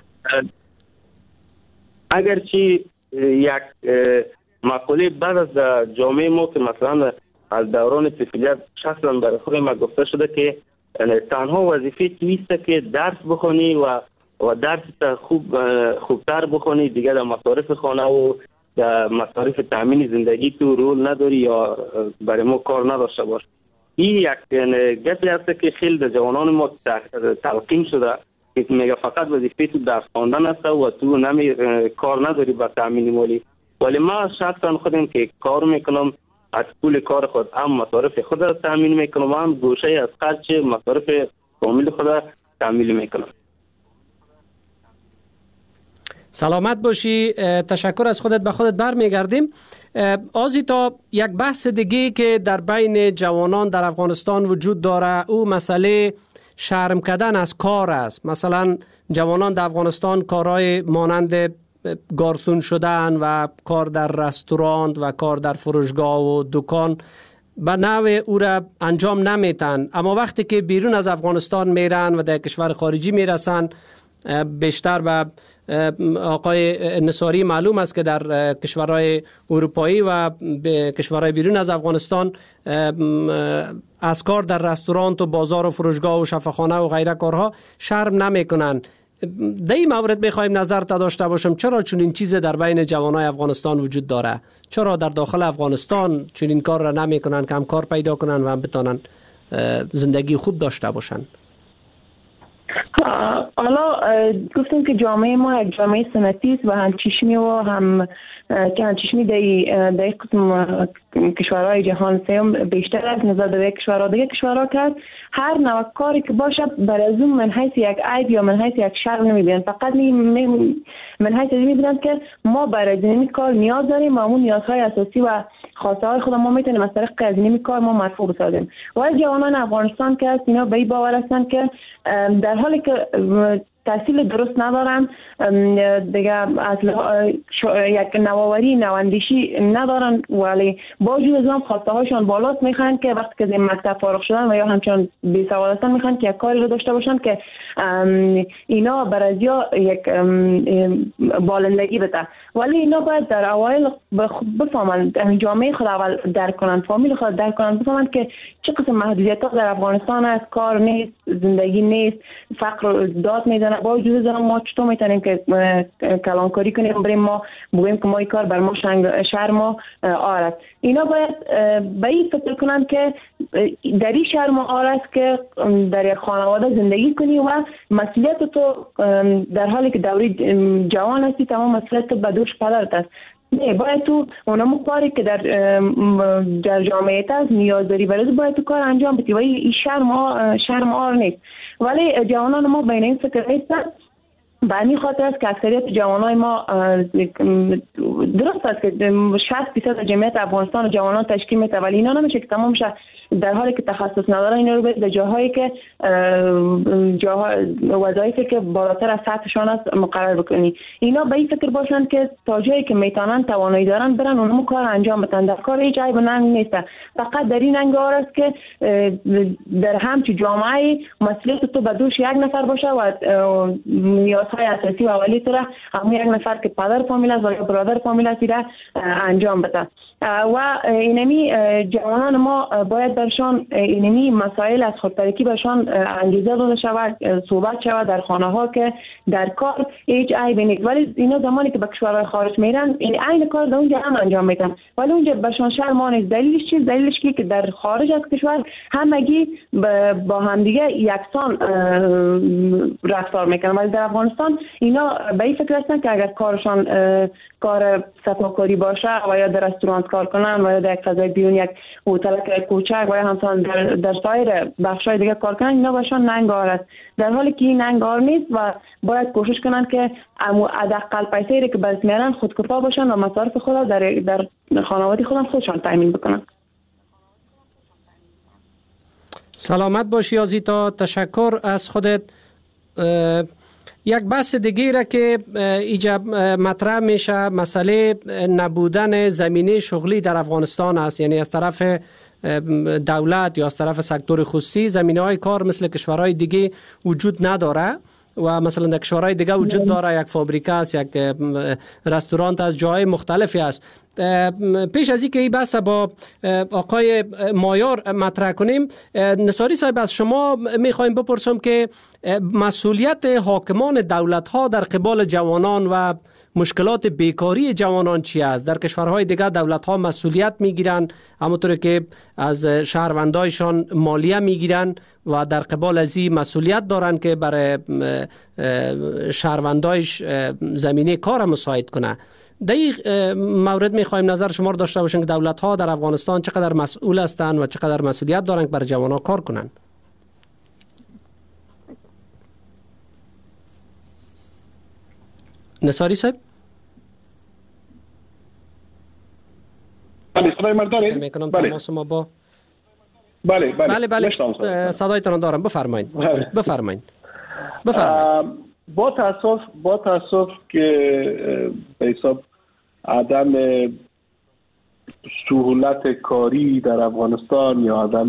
اگرچه یک مقوله بعد از جامعه ما که مثلا از دوران طفولیت شخصا برای خود ما گفته شده که تنها وظیفه تویست که درس بخونی و درس خوبتر بخونی، دیگه در مصارف خانه و در مصارف تامین زندگی تو رول نداری یا برای ما کار نداشته باش. این یک گپی هست که خیلی در جوانان ما تلقین شده که میگه فقط وظیفه تو درس خواندن است و تو کار نداری با تامین مالی. ولی ما شخصا خودم که کار میکنم، از پول کار خود هم مصارف خود را تامین میکنم و هم گوشه از خرج مصارف فامیل خود را تامین میکنم. سلامت باشی. تشکر از خودت. به خودت برمیگردیم. آزیتا، یک بحث دیگه که در بین جوانان در افغانستان وجود داره او مسئله شرم کردن از کار است. مثلا جوانان در افغانستان کارهای مانند گارسون شدن و کار در رستوران و کار در فروشگاه و دکان به نوع او را انجام نمیتن، اما وقتی که بیرون از افغانستان میرن و در کشور خارجی میرسن، بیشتر به آقای نصاری معلوم است که در کشورهای اروپایی و کشورهای بیرون از افغانستان از کار در رستوران و بازار و فروشگاه و شفاخانه و غیره کارها شرم نمیکنن. در این مورد میخوایم نظر داشته باشم. چرا چون این چیز در بین جوانای افغانستان وجود داره؟ چرا در داخل افغانستان چون این کار را نمیکنن که هم کار پیدا کنن و هم بتونن زندگی خوب داشته باشن؟ حالا گفتیم که جامعه ما یک جامعه سنتی است و هم چشمی و هم که هم چشمی در قسم کشورهای جهان سوم بیشتر از نظر در کشورها دیگه کشورها کرد هر نوع کاری که باشه برای از اون من حیث یک عیب یا من حیث یک شر نمیبینن، فقط من حیث میبینن که ما برای این کار نیاز داریم و اون نیازهای اساسی و خواسته های خود ما میتونیم از طریق از این کار ما مرفوع بسازیم. و از جوانان افغانستان که اینا به این باور هستن که در حالی که تحصیل درست ندارن، دیگه از یک نوآوری نواندیشی ندارن، ولی با وجود از آن خواسته هاشون بالاست. میخوان که وقتی که از مکتب فارغ شدن و یا همچنان بی سواد هستن میخوان که یک کاری رو داشته باشن که اینا برازیا یک بالندگی بده. ولی اینا باید در اوایل بفهمن، جامعه خود اول درک کنن، فامیل خود درک کنن، بفهمن که چه قسم محدودیت ها در افغانستان است، کار نیست، زندگی نیست، فقر داد میزنه. با وجود از ما چطور میتونیم که کلانکاری کنیم، بریم ما بگوییم که ما این کار بر ما شهر ما آرد. اینا باید به این فکر کنن که در این شهر ما آرد که در یک خانواده زندگی کنی و مسئولیت تو در حالی که دوری جوان هستی تمام مسئولیت تو به دوش پدرت است. نه، باید تو اونمو کاری که در جامعه هست نیاز داری برای باید تو کار انجام بدی و این شهر ما نیست. ولی جوانان ما بین این فکر نیستن. به این خاطر است که اکثریت جوانای ما درست است که 60% جمعیت افغانستان جوانان تشکیل میده، ولی اینا نمیشه که تمام شه در حالی که تخصص ندارن اینا رو به جاهایی که وظایفی که بالاتر از سطحشان است مقرر بکنی. اینا به این فکر باشن که تا جایی که میتونن توانایی دارن برن اونمو کار انجام بدن. در کار هیچ عیب ننگ نیست، فقط در این انگار است که در همچی جامعه مسئولیت تو به دوش یک نفر باشه و نیازهای اساسی و اولی تو را همون یک نفر که پدر فامیل است و یا برادر فامیل است را انجام بده. و اینمی جوانان ما باید برشان اینمی مسائل از خودترکی برشان انگیزه داده شود، صحبت شود در خانه ها که در کار هیچ عیبی نیست. ولی اینا زمانی که به کشورهای خارج میرن این عین کار در اونجا هم انجام میدن، ولی اونجا برشان شرم نیست. دلیلش چیه؟ دلیلش که در خارج از کشور همگی با همدیگه یکسان رفتار میکنن، ولی در افغانستان اینا به این فکر هستن که اگر کارشان کار صفاکاری باشه و یا در رستوران کار کنن و یا در یک فضای بیرون یک هتل کوچک و یا همچنان در سایر بخش‌های دیگه کار کنن، اینا باشون ننگار است، در حالی که این ننگار نیست و باید کوشش کنن که حداقل پیسه‌ای که برس میارن خودکفا باشن و مصارف خود در خانواده خودشان تامین بکنن. سلامت باشی آزیتا، تشکر از خودت. یک بحث دیگه را که ایجا مطرح میشه مسئله نبودن زمینه شغلی در افغانستان است، یعنی از طرف دولت یا از طرف سکتور خصوصی زمینه های کار مثل کشورهای دیگه وجود نداره و مثلا در کشورهای دیگه وجود داره، یک فابریکه است، یک رستوران از جای مختلفی است. پیش از اینکه این بحث با آقای مایار مطرح کنیم، نصاری صاحب از شما میخوایم بپرسم که مسئولیت حاکمان دولت ها در قبال جوانان و مشکلات بیکاری جوانان چی است؟ در کشورهای دیگه دولت ها مسئولیت میگیرن، همونطور که از شهروندایشان مالیه میگیرن و در قبال از این مسئولیت دارن که برای شهروندایش زمینه کار مساعد کنه. در این مورد میخوایم نظر شما رو داشته باشین که دولت ها در افغانستان چقدر مسئول هستند و چقدر مسئولیت دارن که برای جوانان کار کنن. نصاری صاحب؟ بله صدای من دارید؟ میکنم تماس ما با بله صدایتان دارم، بفرمایید. با تاسف که به حساب عدم سهولت کاری در افغانستان یا عدم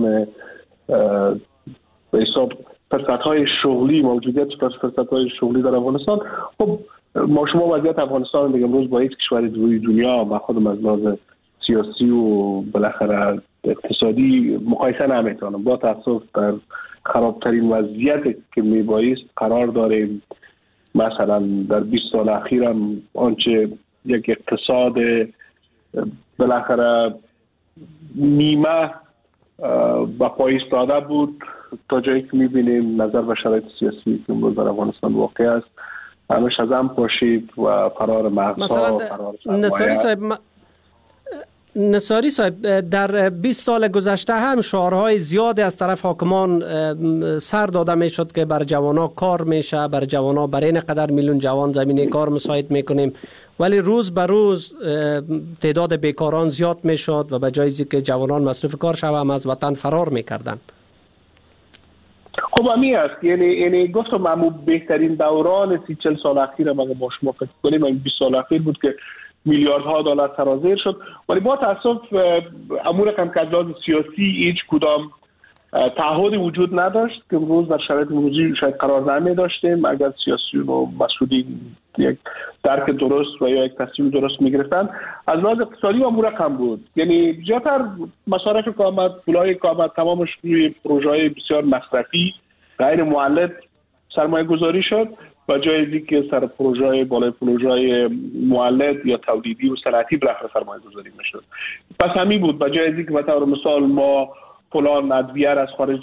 به حساب فرصت‌های شغلی، موجودیت فرصت‌های شغلی در افغانستان، خب ما شما وضعیت افغانستان دیگه امروز با هیچ کشور روی دنیا و خودم از لحاظ سیاسی و بالاخره اقتصادی مقایسه نمیتونم. با تاسف در خرابترین وضعیت که میبایست قرار داریم. مثلا در 20 سال اخیرم آنچه یک اقتصاد بالاخره نیمه با پای ایستاده بود تا جایی که میبینیم نظر به شرایط سیاسی که امروز در افغانستان واقع است همش از هم پاشید و فرار مغزها، فرار سرمایه. نصاری صاحب در 20 سال گذشته هم شعارهای زیادی از طرف حاکمان سر داده می شد که بر جوانا کار میشه، بر جوانا برای این قدر میلیون جوان زمینه کار مساعد میکنیم، ولی روز به روز تعداد بیکاران زیاد می شد و به جای که جوانان مصروف کار شوند از وطن فرار میکردن. خب همی است، یعنی گفتم همون بهترین دوران 30-40 سال اخیر ما شما فکر کنیم 20 سال اخیر بود که میلیاردها دلار سرازیر شد، ولی با تاسف امور رقم که از لحاظ سیاسی هیچ کدام تعهدی وجود نداشت که امروز در شرایط موجود شاید قرارنامه داشتیم. اگر سیاسیون و مسئولین یک درک درست و یا یک تصمیم درست میگرفتن، از لحاظ اقتصادی امور رقم بود. یعنی زیادتر مصارف اقامت، پولای اقامت تمامش روی پروژه‌های بسیار مصرفی غیر مولد سرمایه گذاری شد و جای از اینکه سر پروژه‌های مولد یا تولیدی و صنعتی بالاخره سرمایه گذاری میشد. پس همین بود. و جای از اینکه به طور مثال ما فلان ادویه از خارج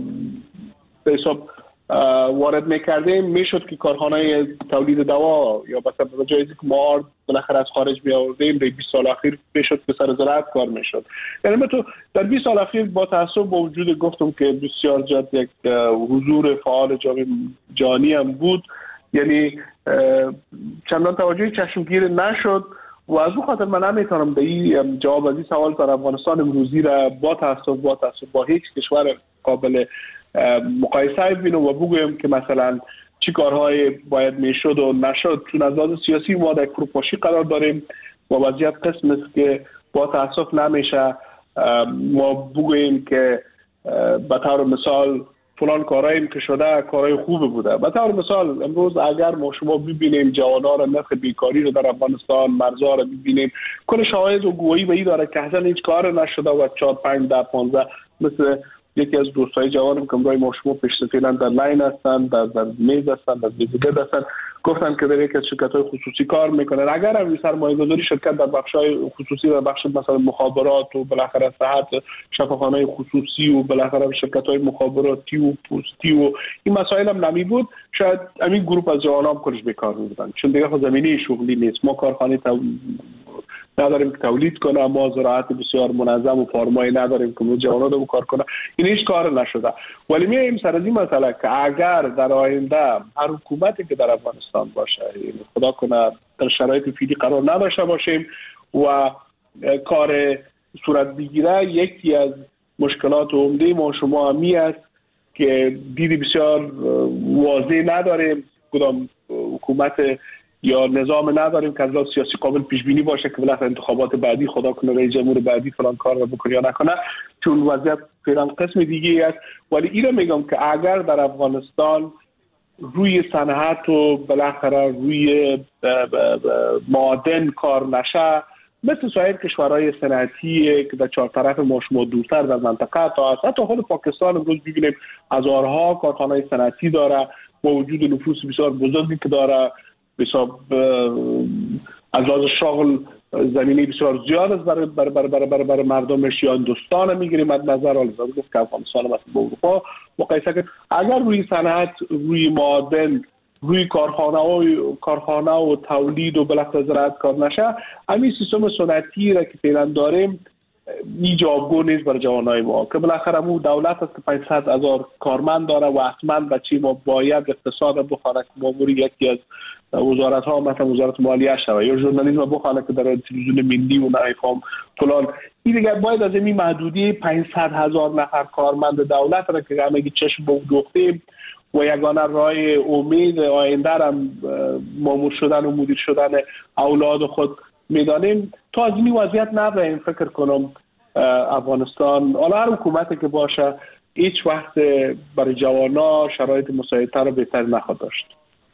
به حساب وارد میکردیم، میشد که کارخانه تولید دوا یا مثلا جای از اینکه ما بالاخره از خارج میآوردیم، در 20 سال اخیر میشد که سر زراعت کار میشد. یعنی تو در 20 سال اخیر با تاسف با وجود گفتم که بسیار جد یک حضور فعال جهانی هم بود، یعنی چندان توجه چشمگیر نشد و از اون خاطر من نمیتونم به این جواب از این سوال در افغانستان امروزی را با تاسف با هیچ کشور قابل مقایسه ببینم و بگویم که مثلا چی کارهای باید میشد و نشد، چون از لحاظ سیاسی ما در فروپاشی قرار داریم و وضعیت قسم است که با تاسف نمیشه ما بگوییم که به طور مثال فلان کارهایی که شده کارهای خوب بوده. به طور مثال امروز اگر ما شما ببینیم جوانان را نرخ بیکاری رو در افغانستان، مرزها رو ببینیم، کل شواهد و گویی به این داره که اصلا هیچ کار نشده و 4 5 10 15 مثل یکی از دوستای جوانم که برای ما شما پیش فعلا در لاین هستن، در میز هستن، در دیگه هستن، گفتن که در یک از شرکت‌های خصوصی کار میکنن. اگر هم سرمایه‌گذاری شرکت در بخش‌های خصوصی و بخش مثلا مخابرات و بالاخره صحت، شفاخانه‌های خصوصی و بالاخره شرکت‌های مخابراتی و پستی و این مسائل هم نمی بود، شاید همین گروه از جوانان کلش بیکار بودن، چون دیگه زمینه شغلی نیست. ما کارخانه نداریم که تولید کنه، ما زراعت بسیار منظم و فارمایی نداریم که جوانان رو کار کنه، این هیچ کار نشده. ولی میایم سر از این مسئله که اگر در آینده هر حکومتی که در افغانستان باشه، یعنی خدا کنه در شرایط فعلی قرار نداشته باشیم و کار صورت بگیره، یکی از مشکلات عمده ما شما همی است که دیدی بسیار واضح نداریم، کدام حکومت یا نظام نداریم که از لحاظ سیاسی قابل پیش بینی باشه که بالاخره انتخابات بعدی خدا کنه رئیس جمهور بعدی فلان کار رو بکنه یا نکنه، چون وضعیت فعلا قسم دیگه است. ولی اینو میگم که اگر در افغانستان روی صنعت و بالاخره روی معادن کار نشه، مثل سایر کشورهای صنعتی که در چهار طرف ما شما دورتر در منطقه تا حتی خود پاکستان امروز ببینیم هزارها کارخانه صنعتی داره با وجود نفوس بسیار بزرگی که داره، حساب از لحاظ شغل زمینه بسیار زیاد است برای مردمش. یا هندوستان میگیریم از نظر حال گفت که افغانستان مثلا با اروپا مقایسه کرد، اگر روی صنعت، روی معادن، روی کارخانه و تولید و بالاخره زراعت کار نشه، همین سیستم سنتی را که فعلا داریم این جوابگو نیست برای جوانای ما که بالاخره مو دولت است که 500,000 کارمند داره و حتما بچه ما باید اقتصاد بخونه که مامور یکی از وزارت ها مثلا وزارت مالیه شوه یا ژورنالیسم بخونه که در تلویزیون ملی و نایفام فلان. این دیگه باید از این محدودی 500,000 نفر کارمند دولت را که همه چشم بودوختیم و یگانه راه امید آینده هم مامور شدن و مدیر شدن اولاد خود میدانیم، تا از این وضعیت نبریم. فکر کنم افغانستان حالا هر حکومتی که باشه هیچ وقت برای جوانا شرایط مساعدتر رو بهتر نخواهد داشت.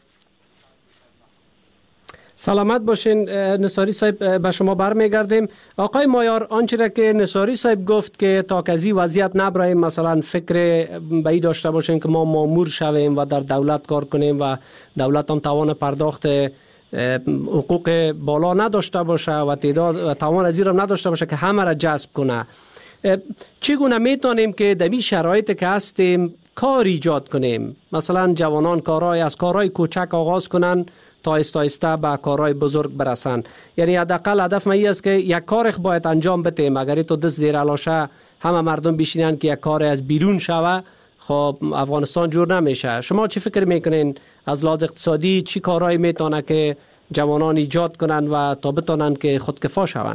سلامت باشین نصاری صاحب، به شما برمیگردیم. آقای مایار، آنچه را که نصاری صاحب گفت که تا کزی وضعیت نبرایم مثلا فکر به این داشته باشین که ما مامور شویم و در دولت کار کنیم و دولت هم توان پرداخت حقوق بالا نداشته باشه و تعداد توان از این را نداشته باشه که همه را جذب کنه، چگونه میتونیم که در این شرایط که هستیم کار ایجاد کنیم؟ مثلا جوانان از کارهای کوچک آغاز کنن تا آهسته به کارهای بزرگ برسن. یعنی حداقل هدف من است که یک کار باید انجام بدیم. اگر تو دست زیر علاشه همه مردم بشینن که یک کار از بیرون شوه، خب افغانستان جور نمیشه. شما چی فکر میکنین از لحاظ اقتصادی چی کارهایی میتونه که جوانان ایجاد کنن و تا بتونن که خودکفا شون؟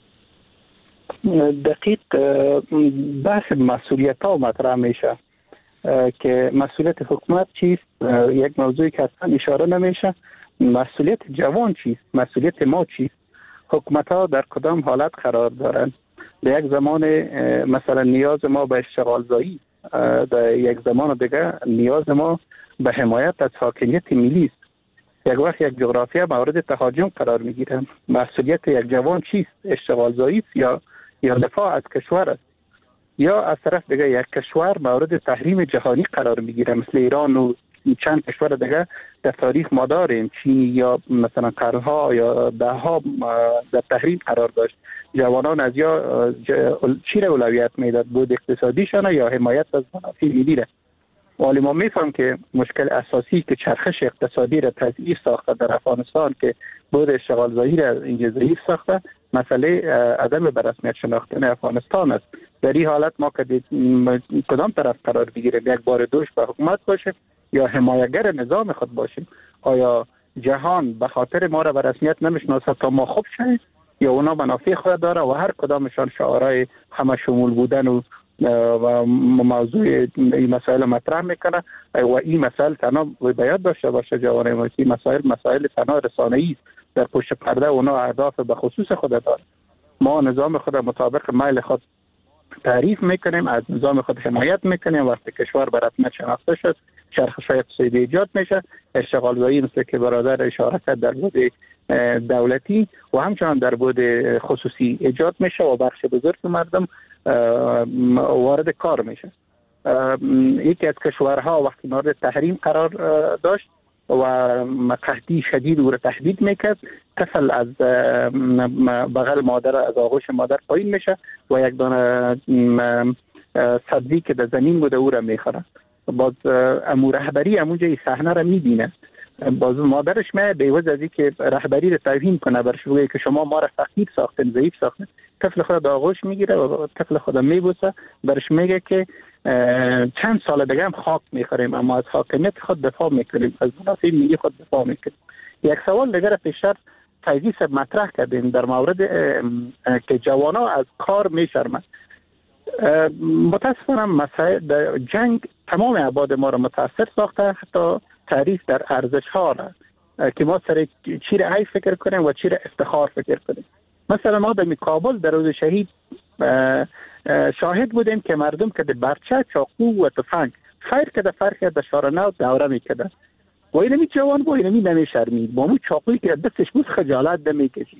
دقیق بحث مسئولیت ها مطرح میشه. که مسئولیت حکومت چیست، یک موضوعی که اصلا اشاره نمیشه. مسئولیت جوان چیست، مسئولیت ما چیست، حکومت ها در کدام حالت قرار دارند. در یک زمان مثلا نیاز ما به اشتغال زایی، در یک زمان دیگه نیاز ما به حمایت از حاکمیت ملی است. یک وقت یک جغرافیا مورد تهاجم قرار میگیره. مسئولیت یک جوان چیست؟ اشتغال زایی یا دفاع از کشور است، یا از طرف دیگه یک کشور مورد تحریم جهانی قرار میگیره مثل ایران و چند کشور دیگه در تاریخ ما داریم، چین یا مثلا قرنها یا دهها در تحریم قرار داشت. جوانان از یا چی را اولویت میداد، بود اقتصادیشان یا حمایت از منافع ملی را. ولی ما میفهم که مشکل اساسی که چرخش اقتصادی را تضعیف ساخته در افغانستان، که بود اشتغال زایی را اینجا ضعیف ساخته، مسئله عدم به رسمیت شناختن افغانستان است. در این حالت ما که کدام طرف قرار بگیریم، یک بار دوش به حکومت باشیم یا حمایتگر نظام خود باشیم؟ آیا جهان به خاطر ما را به رسمیت نمیشناسه تا ما خوب شویم، یا اونا منافع خود داره و هر کدامشان شعارهای همه شمول بودن و موضوع این مسائل مطرح میکنه و این مسائل تنها باید داشته باشه جوانای ما، این مسائل تنها رسانه‌ای است. در پشت پرده اونا اهداف به خصوص خود داره. ما نظام خود مطابق میل خود تعریف میکنیم، از نظام خود حمایت میکنیم. وقتی کشور به رسمیت شناخته شد، چرخش اقتصادی ایجاد میشه، اشتغال زایی مثل که برادر اشاره کرد در بود دولتی و همچنان در بود خصوصی ایجاد میشه و بخش بزرگ مردم وارد کار میشه. یکی از کشورها وقتی مورد تحریم قرار داشت و قحطی شدید او را تهدید میکرد، طفل از بغل مادر، از آغوش مادر پایین میشه و یک دانه سبزی که در زمین بوده او را میخوره. باز امو رهبری امونجا این صحنه را میبینه. باز مادرش میاد بیوز از که رهبری را توهین کنه، برش بگه که شما ما را فقیر ساختین، ضعیف ساختین. طفل خود در آغوش میگیره و طفل خود میبوسه، برش میگه که چند سال دیگه هم خاک میخوریم اما از حاکمیت خود دفاع میکنیم، از منافع ملی خود دفاع میکنیم. یک سوال دیگر پیشتر فیضی صاحب مطرح کردیم در مورد که جوانا از کار میشرمند. متاسفانه مسائل جنگ تمام عباد ما را متاثر ساخته، حتی تعریف در ارزش ها را که ما سر چی را عیب فکر کنیم و چی را افتخار فکر کنیم. مثلا ما در کابل در روز شهید شاهد بودیم که مردم که برچه، چاقو و تفنگ خیر که در فرق در شارنو دوره میکردن و اینمی جوان با اینمی نمیشرمید، با مو چاقویی که دستش بود خجالت نمیکشید.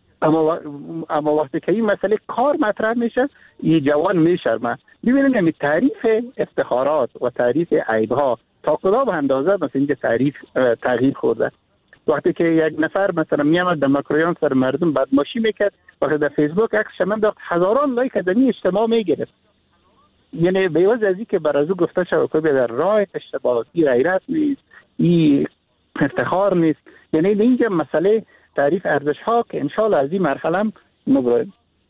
اما وقتی که این مسئله کار مطرح میشه، این جوان میشرمه. ببینید این تعریف افتخارات و تعریف عیبها تا کدام اندازه مثلا اینجا تعریف تغییر خورده. وقتی که یک نفر مثلا میامد در مکرویان سر مردم بدماشی میکرد، وقتی در فیسبوک عکسش انداخت، هزاران لایک از این اجتماع میگرفت. یعنی بیواز از این که بر از او گفته شد که در راه اشتباه، این غیرت نیست، این افتخار نیست. یعنی اینجا مسئله تعریف ارزش ها که انشالله از این مرحله هم نبرایم.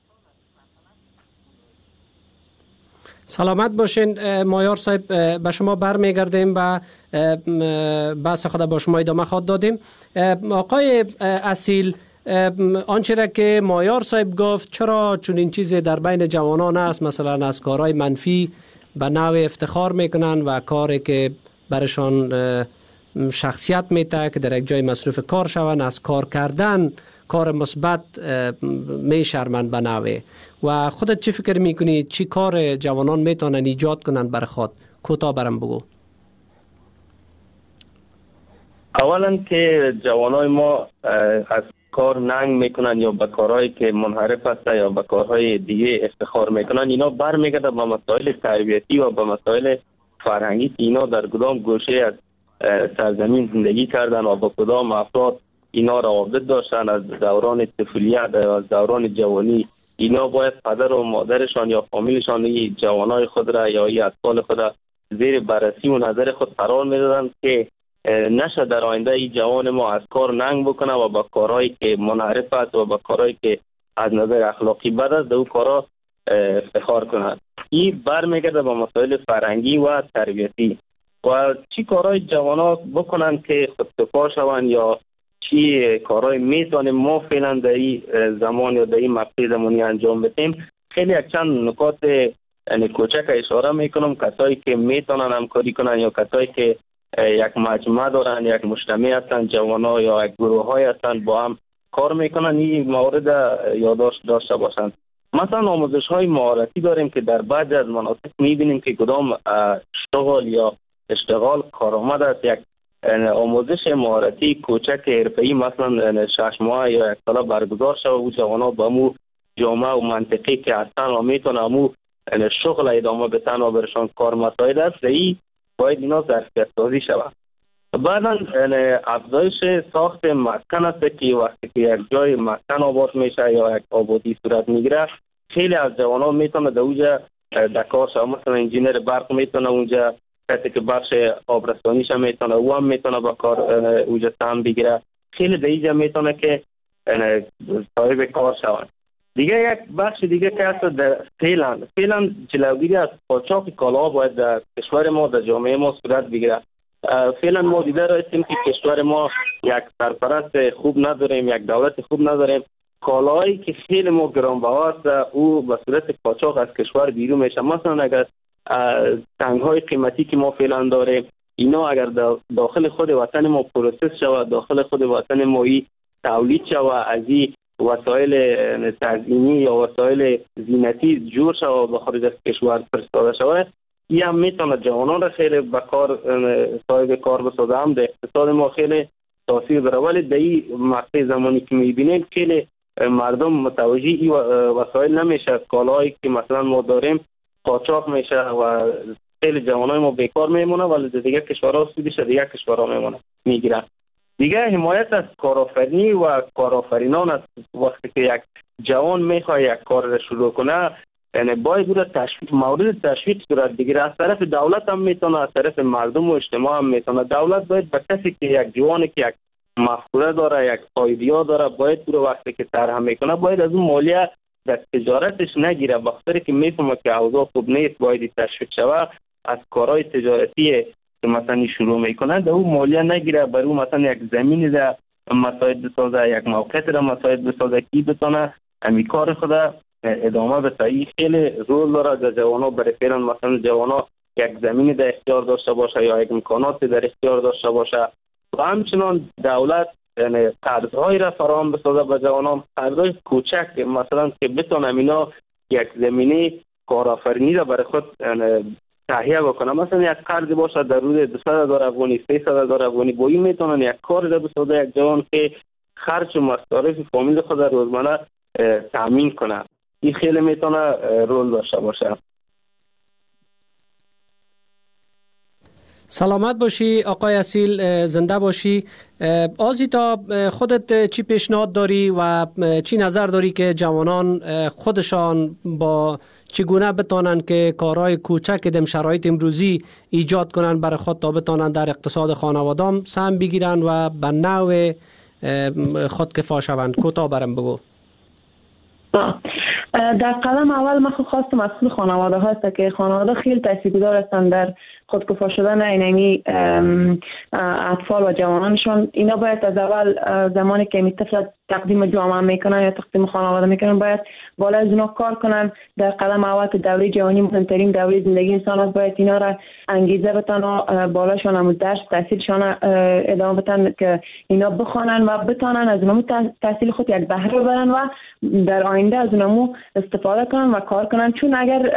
سلامت باشین مایار صاحب. به شما برمیگردیم و بحث خود با شما ادامه خواهد دادیم. آقای اصیل، آنچه را که مایار صاحب گفت، چرا چون این چیز در بین جوانان است، مثلا از کارهای منفی به نوع افتخار میکنن و کاری که برشان شخصیت میده که در یک جای مصروف کار شوند، از کار کردن کار مثبت میشرمند به نوعی. و خودت چی فکر میکنی چی کار جوانان میتونن ایجاد کنن برای خود؟ کوتاه برام بگو. اولا که جوانای ما از کار ننگ میکنن یا به کارهایی که منحرف است یا به کارهای دیگه افتخار میکنن، اینا برمیگرده به مسائل تربیتی و به مسائل فرهنگی که اینا در کدام گوشه از سرزمین زندگی کردن و با کدام افراد اینا روابط داشتن از دوران طفولیت، از دوران جوانی. اینا باید پدر و مادرشان یا فامیلشان این جوانای خود را یا این اطفال خود را زیر بررسی و نظر خود قرار میدادن که نشه در آینده این جوان ما از کار ننگ بکنه و با کارهایی که منحرف است و با کارهایی که از نظر اخلاقی بد است در اون کارها افتخار کنند. این برمیگرده با مسائل فرهنگی و تربیتی و چی کارهای جوانات بکنن که خودکفا شوند یا چی کارهای میتونیم ما فعلا در این زمان یا در این مقطع زمانی انجام بدیم. خیلی یک چند نکات یعنی کوچک اشاره میکنم کسایی که میتونن همکاری کنن یا کسایی که یک مجموعه دارن، یک مجتمع هستن، جوانان یا یک گروه های هستن با هم کار میکنن، این مورد یادداشت داشته باشند. مثلا آموزش های مهارتی داریم که در بعضی از مناطق میبینیم که کدام شغل یا اشتغال کارآمد است. یک آموزش مهارتی کوچک حرفه‌ای مثلا 6 ماه یا 1 سال برگزار شود و جوانان با مو جامعه و منطقی که هستن و میتونن مو شغل ادامه بدن و برشان کار مساعد است، این باید اینا ظرفیت سازی شود. بعدا افزایش ساخت مسکن است که وقتی که یک جای مسکن آباد میشه یا یک آبادی صورت میگیره، خیلی از جوانان میتونه در اونجا در کار شود. مثلا انجینر برق میتونه اونجا، کسی که بخش آبرسانیش هم میتونه او هم میتونه با کار اونجا سهم بگیره، خیلی در اینجا میتونه که صاحب کار شود. دیگه یک بخش دیگه که هست در فعلا جلوگیری از قاچاق کالاها باید در کشور ما، در جامعه ما صورت بگیره. فعلا ما دیده رسیم که کشور ما یک سرپرست خوب نداریم، یک دولت خوب نداریم. کالاهایی که خیلی ما گرانبهاست او به صورت قاچاق از کشور بیرون میشه. مثلا اگر تنگ‌های قیمتی که ما فعلا داریم اینا اگر داخل خود وطن ما پروسس شود، داخل خود وطن ما تولید شود، از این وسایل تزیینی یا وسایل زینتی جور شود و خارج از کشور فرستاده شود، این هم میتونه جوانان را خیلی به کار صاحب کار بسازه، هم در اقتصاد ما خیلی تاثیر داره. ولی در این مقطع زمانی که میبینیم خیلی مردم متوجه این وسایل نمیشه. کالاهایی که مثلا ما داریم قاچاق میشه و خیلی جوانای ما بیکار میمونه، ولی در دیگه کشورها سودش دیگه کشورها میمونه میگیرن. دیگه حمایت از کارآفرینی و کارآفرینان است. وقتی که یک جوان میخواد یک کار را شروع کنه، یعنی باید او را مورد تشویق صورت بگیره. از طرف دولت هم میتونه، از طرف مردم و اجتماع هم میتونه. دولت باید به کسی که یک جوانی که یک مفکوره داره، یک ایده داره، باید او را وقتی که طرح میکنه باید از اون مالیه در تجارتش نگیره. بخاطر که میفهمه که اوضاع خوب نیست باید تشویق شود. از کارهای تجارتی که مثلا شروع میکنه در اون مالیه نگیره، برای اون مثلا یک زمینی در مساعد بسازه، یک موقعیت در مساعد بسازه که بتونه همین کار خود ادامه بده. این خیلی رول داره در جوانا. برای فعلا مثلا جوانا یک زمینی در اختیار داشته باشه یا یک امکاناتی در اختیار داشته باشه و همچنان دولت یعنی قرض‌هایی را فراهم بسازه به جوانان، قرض‌های کوچک مثلا که بتونن اینا یک زمینه کارآفرینی را برای خود تهیه بکنه. مثلا یک قرض باشه در حدود 200,000 افغانی، 300,000 افغانی، با این میتونن یک کاری را بسازه یک جوان که خرج و مصارف فامیل خود روزانه تامین کنه. این خیلی میتونه رول داشته باشه. سلامت باشی آقای اصیل، زنده باشی. آزیتا، خودت چی پیشنهاد داری و چی نظر داری که جوانان خودشان با چگونه بتانن که کارهای کوچک دم شرایط امروزی ایجاد کنن برای خود تا بتانن در اقتصاد خانوادام سهم بگیرن و به نوع خود کفا شوند؟ کوتاه برام بگو. در قدم اول من خواستم از خود خانواده هست که خانواده خیلی تاثیرگذار هستند در خودکفا شدن اینمی اطفال و جوانانشون. اینا باید از اول زمانی که طفل تقدیم جامعه میکنن یا تقدیم خانواده میکنن باید بالا از اونا کار کنن. در قدم اول که دوره جوانی مهمترین دوره زندگی انسان است، باید اینا را انگیزه بتن و بالاشون هم درس تحصیلشان ادامه بدن که اینا بخوانن و بتانن از اونمو تحصیل خود یک بهره ببرن و در آینده از اونمو استفاده کنن و کار کنن. چون اگر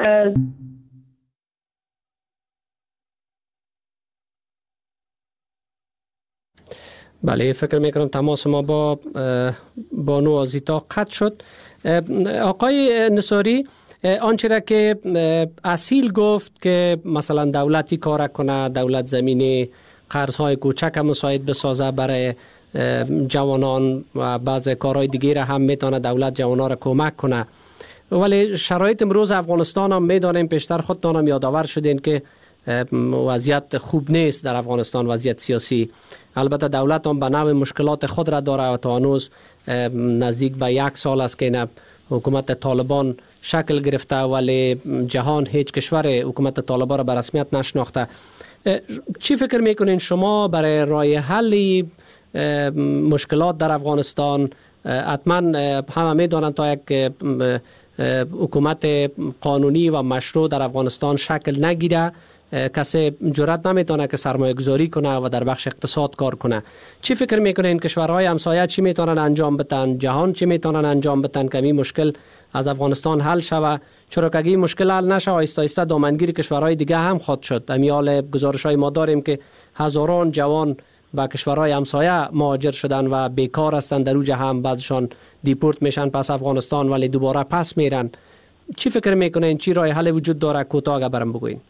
بله، فکر میکنم تماس ما با بانو آزیتا قطع شد. آقای نصاری، آنچه را که اصیل گفت که مثلا دولتی کار کنه، دولت زمینه قرضهای کوچک هم مساعد بسازه برای جوانان و بعض کارهای دیگه را هم میتونه دولت جوانان را کمک کنه، ولی شرایط امروز افغانستان هم میدانیم، پیشتر خودتان هم یادآور شدین که وضعیت خوب نیست در افغانستان، وضعیت سیاسی. البته دولت هم به نوع مشکلات خود را داره و تا هنوز نزدیک به 1 سال است که حکومت طالبان شکل گرفته، ولی جهان هیچ کشور حکومت طالبان را به رسمیت نشناخته. چی فکر میکنین شما برای راه حل مشکلات در افغانستان حتما همه میدانند تا یک حکومت قانونی و مشروع در افغانستان شکل نگیره کسی جرأت نمیتونه که سرمایه گذاری کنه و در بخش اقتصاد کار کنه. چی فکر میکنه این کشورهای همسایه چی میتونن انجام بدن؟ جهان چی میتونن انجام بدن که این مشکل از افغانستان حل شود؟ چرا که این مشکل حل نشه آیسته آیسته دامنگیر کشورهای دیگه هم خواهد شد. امیال گزارش‌های ما داریم که هزاران جوان با کشورهای همسایه مهاجر شدن و بیکار هستند، در اوج هم بعضشان دیپورت میشن پس افغانستان ولی دوباره پس میرن. چی فکر میکنین چی راه حل وجود داره؟ کوتاه اگه برام بگوین.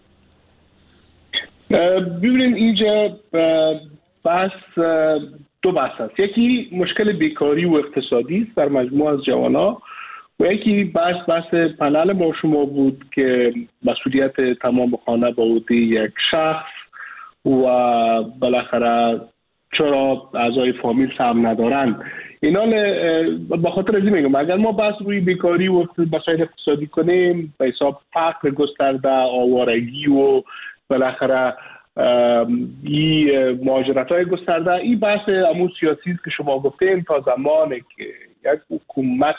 ببینید اینجا بحث دو بحث است. یکی مشکل بیکاری و اقتصادی است در مجموع از جوانا و یکی بحث پنل ما شما بود که مسئولیت تمام خانه به عهده یک شخص و بالاخره چرا اعضای فامیل سهم ندارن. اینا به خاطر از این میگم اگر ما بحث روی بیکاری و مسائل اقتصادی کنیم به حساب فقر گسترده، آوارگی و بالاخره این مهاجرت‌های گسترده، این بحث امور سیاسی است که شما گفتین. تا زمانی که یک حکومت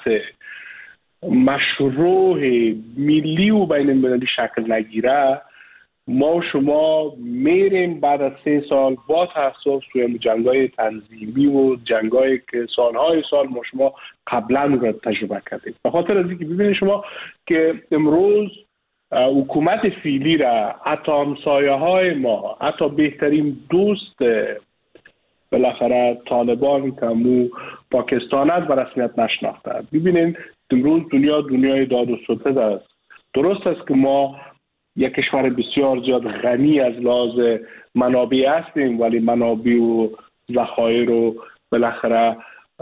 مشروع ملی و بین المللی شکل نگیره ما شما میریم بعد از 3 سال با تاسف توی جنگ‌های تنظیمی و جنگ‌هایی که سالهای سال ما شما قبلا رو تجربه کردیم. به خاطر از اینکه ببینید شما که امروز حکومت فعلی را حتی همسایه‌های ما، حتی بهترین دوست بالاخره طالبان که پاکستان است به رسمیت نشناخته. ببینید امروز دنیای داد و ستد است. درست است که ما یک کشور بسیار زیاد غنی از لحاظ منابع هستیم ولی منابع و ذخایر و بالاخره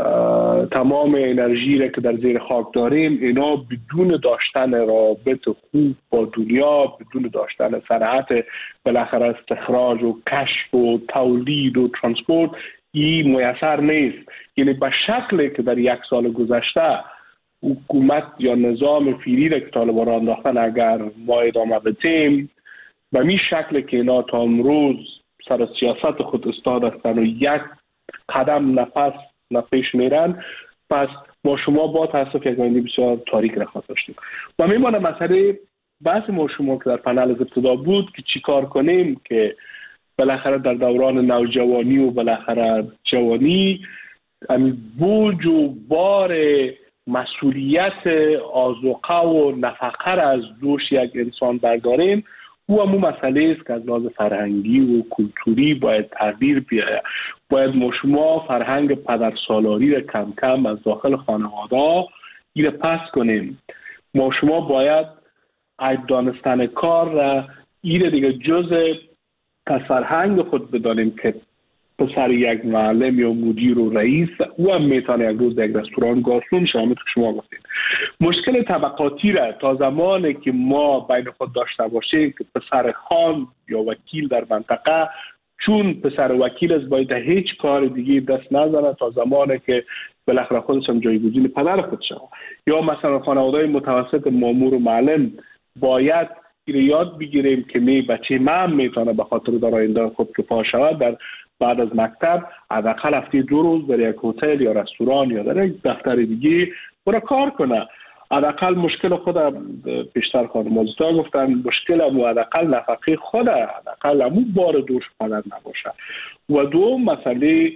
تمام انرژی را که در زیر خاک داریم اینا بدون داشتن رابط خوب با دنیا، بدون داشتن صنعت بالاخره استخراج و کشف و تولید و ترانسپورت این میسر نیست. یعنی به شکلی که در 1 سال گذشته حکومت یا نظام فعلی را که طالبان را انداختن اگر ما ادامه بدیم به این شکل که اینا تا امروز سر سیاست خود استاد هستن و یک قدم نپیش میرن، پس ما شما با تاسف یک آینده بسیار تاریک را خواهد داشتیم. و میمانه مسئله بحث ما شما که در پنل از ابتدا بود که چی کار کنیم که بالاخره در دوران نوجوانی و بالاخره جوانی همین بوج و بار مسئولیت آذوقه و نفقه را از دوش یک انسان برداریم. او همون مسئله است که از لحاظ فرهنگی و کلتوری باید تغییر بیاید. باید ما شما فرهنگ پدرسالاری را کم کم از داخل خانواده ایره پس کنیم. ما شما باید عیب دانستن کار را ایره دیگه جز از فرهنگ خود بدانیم که پسر یک معلم یا مدیر و رئیس او هم میتونه یک روز در یک رستوران گارسون شامل که شما گفتید. مشکل طبقاتی را تا زمانی که ما بین خود داشته باشیم که پسر خان یا وکیل در منطقه چون پسر وکیل است باید هیچ کار دیگه دست نزنه تا زمانی که بالاخره خودش هم جایگزین پدر خود شود. یا مثلا خانواده‌های متوسط مامور و معلم باید یاد بگیریم که بچه من میتونه به خاطر در آینده خود کفا شود در بعد از مکتب حداقل هفته 2 روز در یک هتل یا رستوران یا در یک دفتر دیگه برای کار کنه. حداقل مشکل خود پیشتر خانم آزیتا گفتن مشکل امو حداقل نفقه خود حداقل امو بار دوش پدر نباشه. و دو مسئله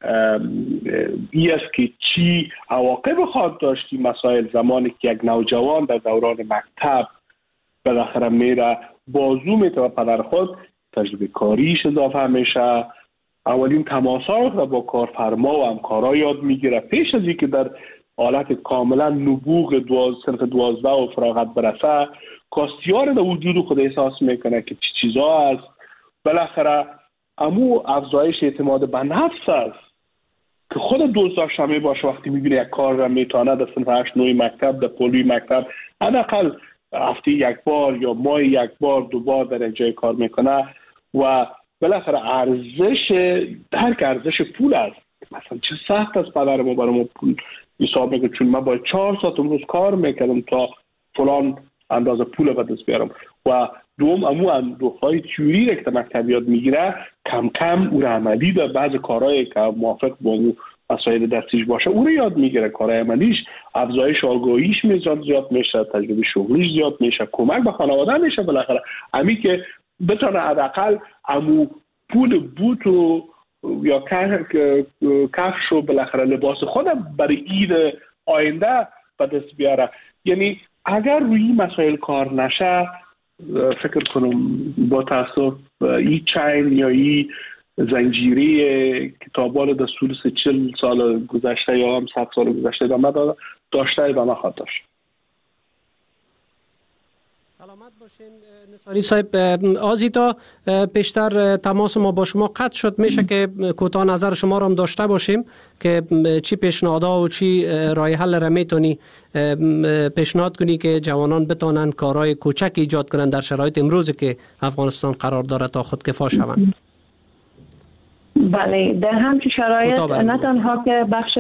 ای است که چی عواقب خواهد داشتی مسائل زمانی که یک نوجوان در دوران مکتب بالاخره میره بازو میته و پدر خود تجربه کاریش اضافه میشه، اولین تماس‌ها را با کارفرما و همکارا یاد میگیره پیش از اینکه در حالت کاملا نبوغ صنف 12 و فراغت برسه کاستیار در وجود خود احساس میکنه که چی چیزا است. بالاخره امو افزایش اعتماد به نفس است که خود دوست داشته باشه وقتی میبینه یک کار را میتونه در صنف 8 9 مکتب در پولوی مکتب حداقل هفته 1 بار یا ماه 1 بار 2 بار در جای کار میکنه و بالاخره درک ارزش پول است. مثلا چه سخت است پدر ما برای ما پول حساب میکنه چون من باید 4 ساعت روز کار میکردم تا فلان اندازه پول به دست بیارم. و دوم امو اندوهای تیوری را که مکتب یاد میگیره کم کم او عملی در بعض کارهایی که موافق با مسائل دستیش باشه او رو یاد میگیره، کار عملیش افزایش آگاهیش زیاد میشه، تجربه شغلیش زیاد میشه، کمک به خانواده میشه. بالاخره امی که بتونه حداقل امو پول بوت و یا کفش و بالاخره لباس خودم برای عید آینده به دست بیاره. یعنی اگر روی مسائل کار نشه فکر کنم با تاسف این چین یا این زنجیره کتابال دستور 40 سال گذشته یا هم 100 سال گذشته ادامه خواهد داشت. سلامت باشین نصاری صاحب. آزیتا پیشتر تماس ما با شما قطع شد، میشه که کوتاه نظر شما را هم داشته باشیم که چی پیشنهادها و چی راه حل را میتونی پیشنهاد کنی که جوانان بتونن کارهای کوچک ایجاد کنن در شرایط امروزی که افغانستان قرار داره تا خودکفا شوند؟ بله، در همچین شرایط نه تنها که بخش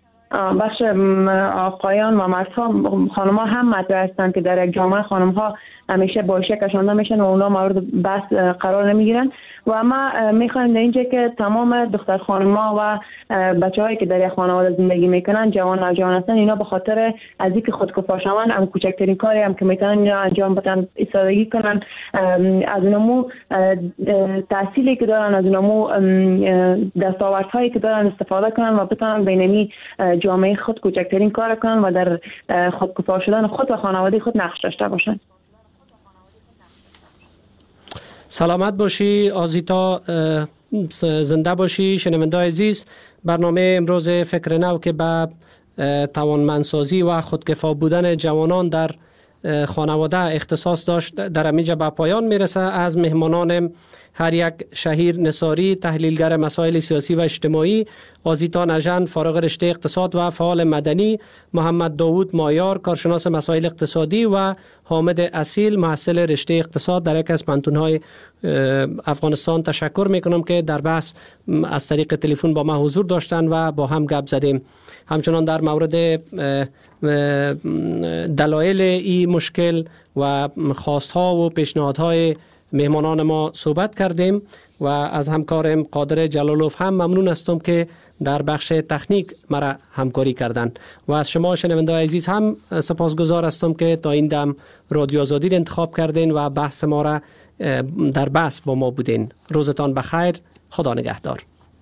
آقایان و مردها، خانم‌ها هم مطرح هستند که در یک جامعه خانم‌ها همیشه باشه کشانده میشن و اونا مورد بحث قرار نمیگیرن و ما میخوایم در اینجا که تمام دختر خانم‌ها و بچه‌هایی که در یک خانواده زندگی میکنن، جوان نوجوان هستن، اینا به خاطر از اینکه خودکفا شوند هم کوچکترین کاری هم که میتونن اینا انجام بدن ایستادگی کنن، از اونمو تحصیلی که دارن، از اونمو دستاوردهایی که دارن استفاده کنن و بتونن بینمی جامعه خود کوچکترین کار کنن و در خودکفا شدن خود و خانواده خود نقش داشته باشن. سلامت باشی آزیتا، زنده باشی. شنونده عزیز، برنامه امروز فکر نو که به توانمندسازی و خودکفا بودن جوانان در خانواده اختصاص داشت در اینجا به پایان میرسه. از مهمانان هر یک شهیر نصاری، تحلیلگر مسائل سیاسی و اجتماعی، آزیتا نژند فارغ رشته اقتصاد و فعال مدنی، محمد داوود مایار کارشناس مسائل اقتصادی و حامد اصیل محصل رشته اقتصاد در یک از پانتون‌های افغانستان تشکر میکنم که در بحث از طریق تلفن با ما حضور داشتن و با هم گپ زدیم. همچنان در مورد دلایل این مشکل و خواستها و پیشنهادهای مهمانان ما صحبت کردیم و از همکارم قادر جلالوف هم ممنون هستم که در بخش تکنیک مرا همکاری کردند و از شما شنونده عزیز هم سپاسگزار هستم که تا این دم رادیو آزادی را انتخاب کردین و بحث ما را در بحث با ما بودین. روزتان بخیر، خدا نگهدار.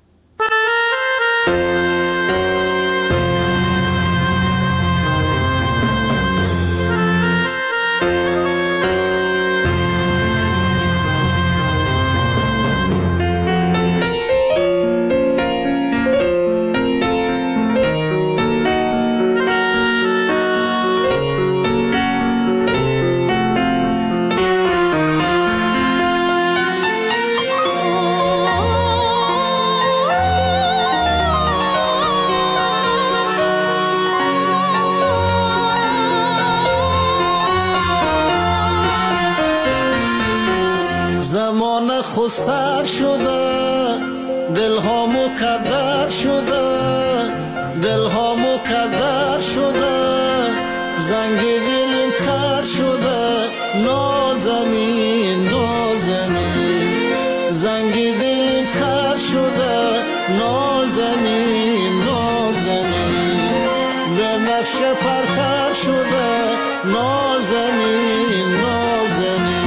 خود سر شده، دلها مکدر شده، دلها مکدر شده، زنگ دلم کر شده، نازنین نازنین، زنگ دلم کر شده، نازنین نازنین، به نفش پرپر شده، نازنین نازنین.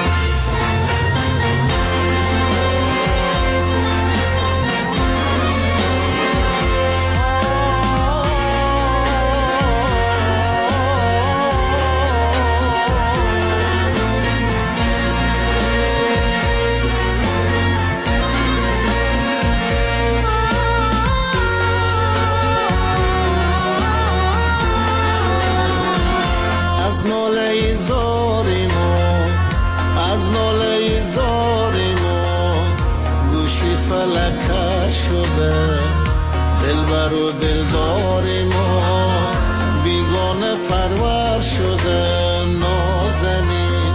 از ناله زاری ما گوشی فلکر شده، دلبر و دلدار ما بیگانه پرور شده، نازنین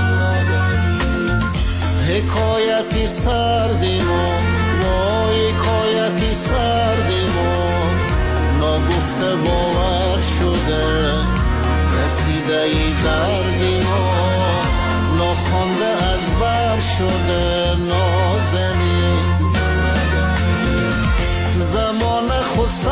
حکایتی سردی ما، وای حکایتی سردی ما ناگفته باور شده، رسیده ای دردی ما ناخوانده از بر شده، نازنین زمان خود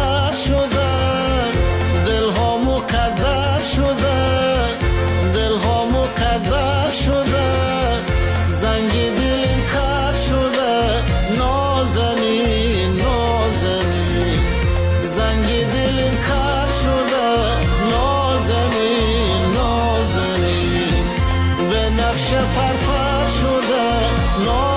نقش پرپر شده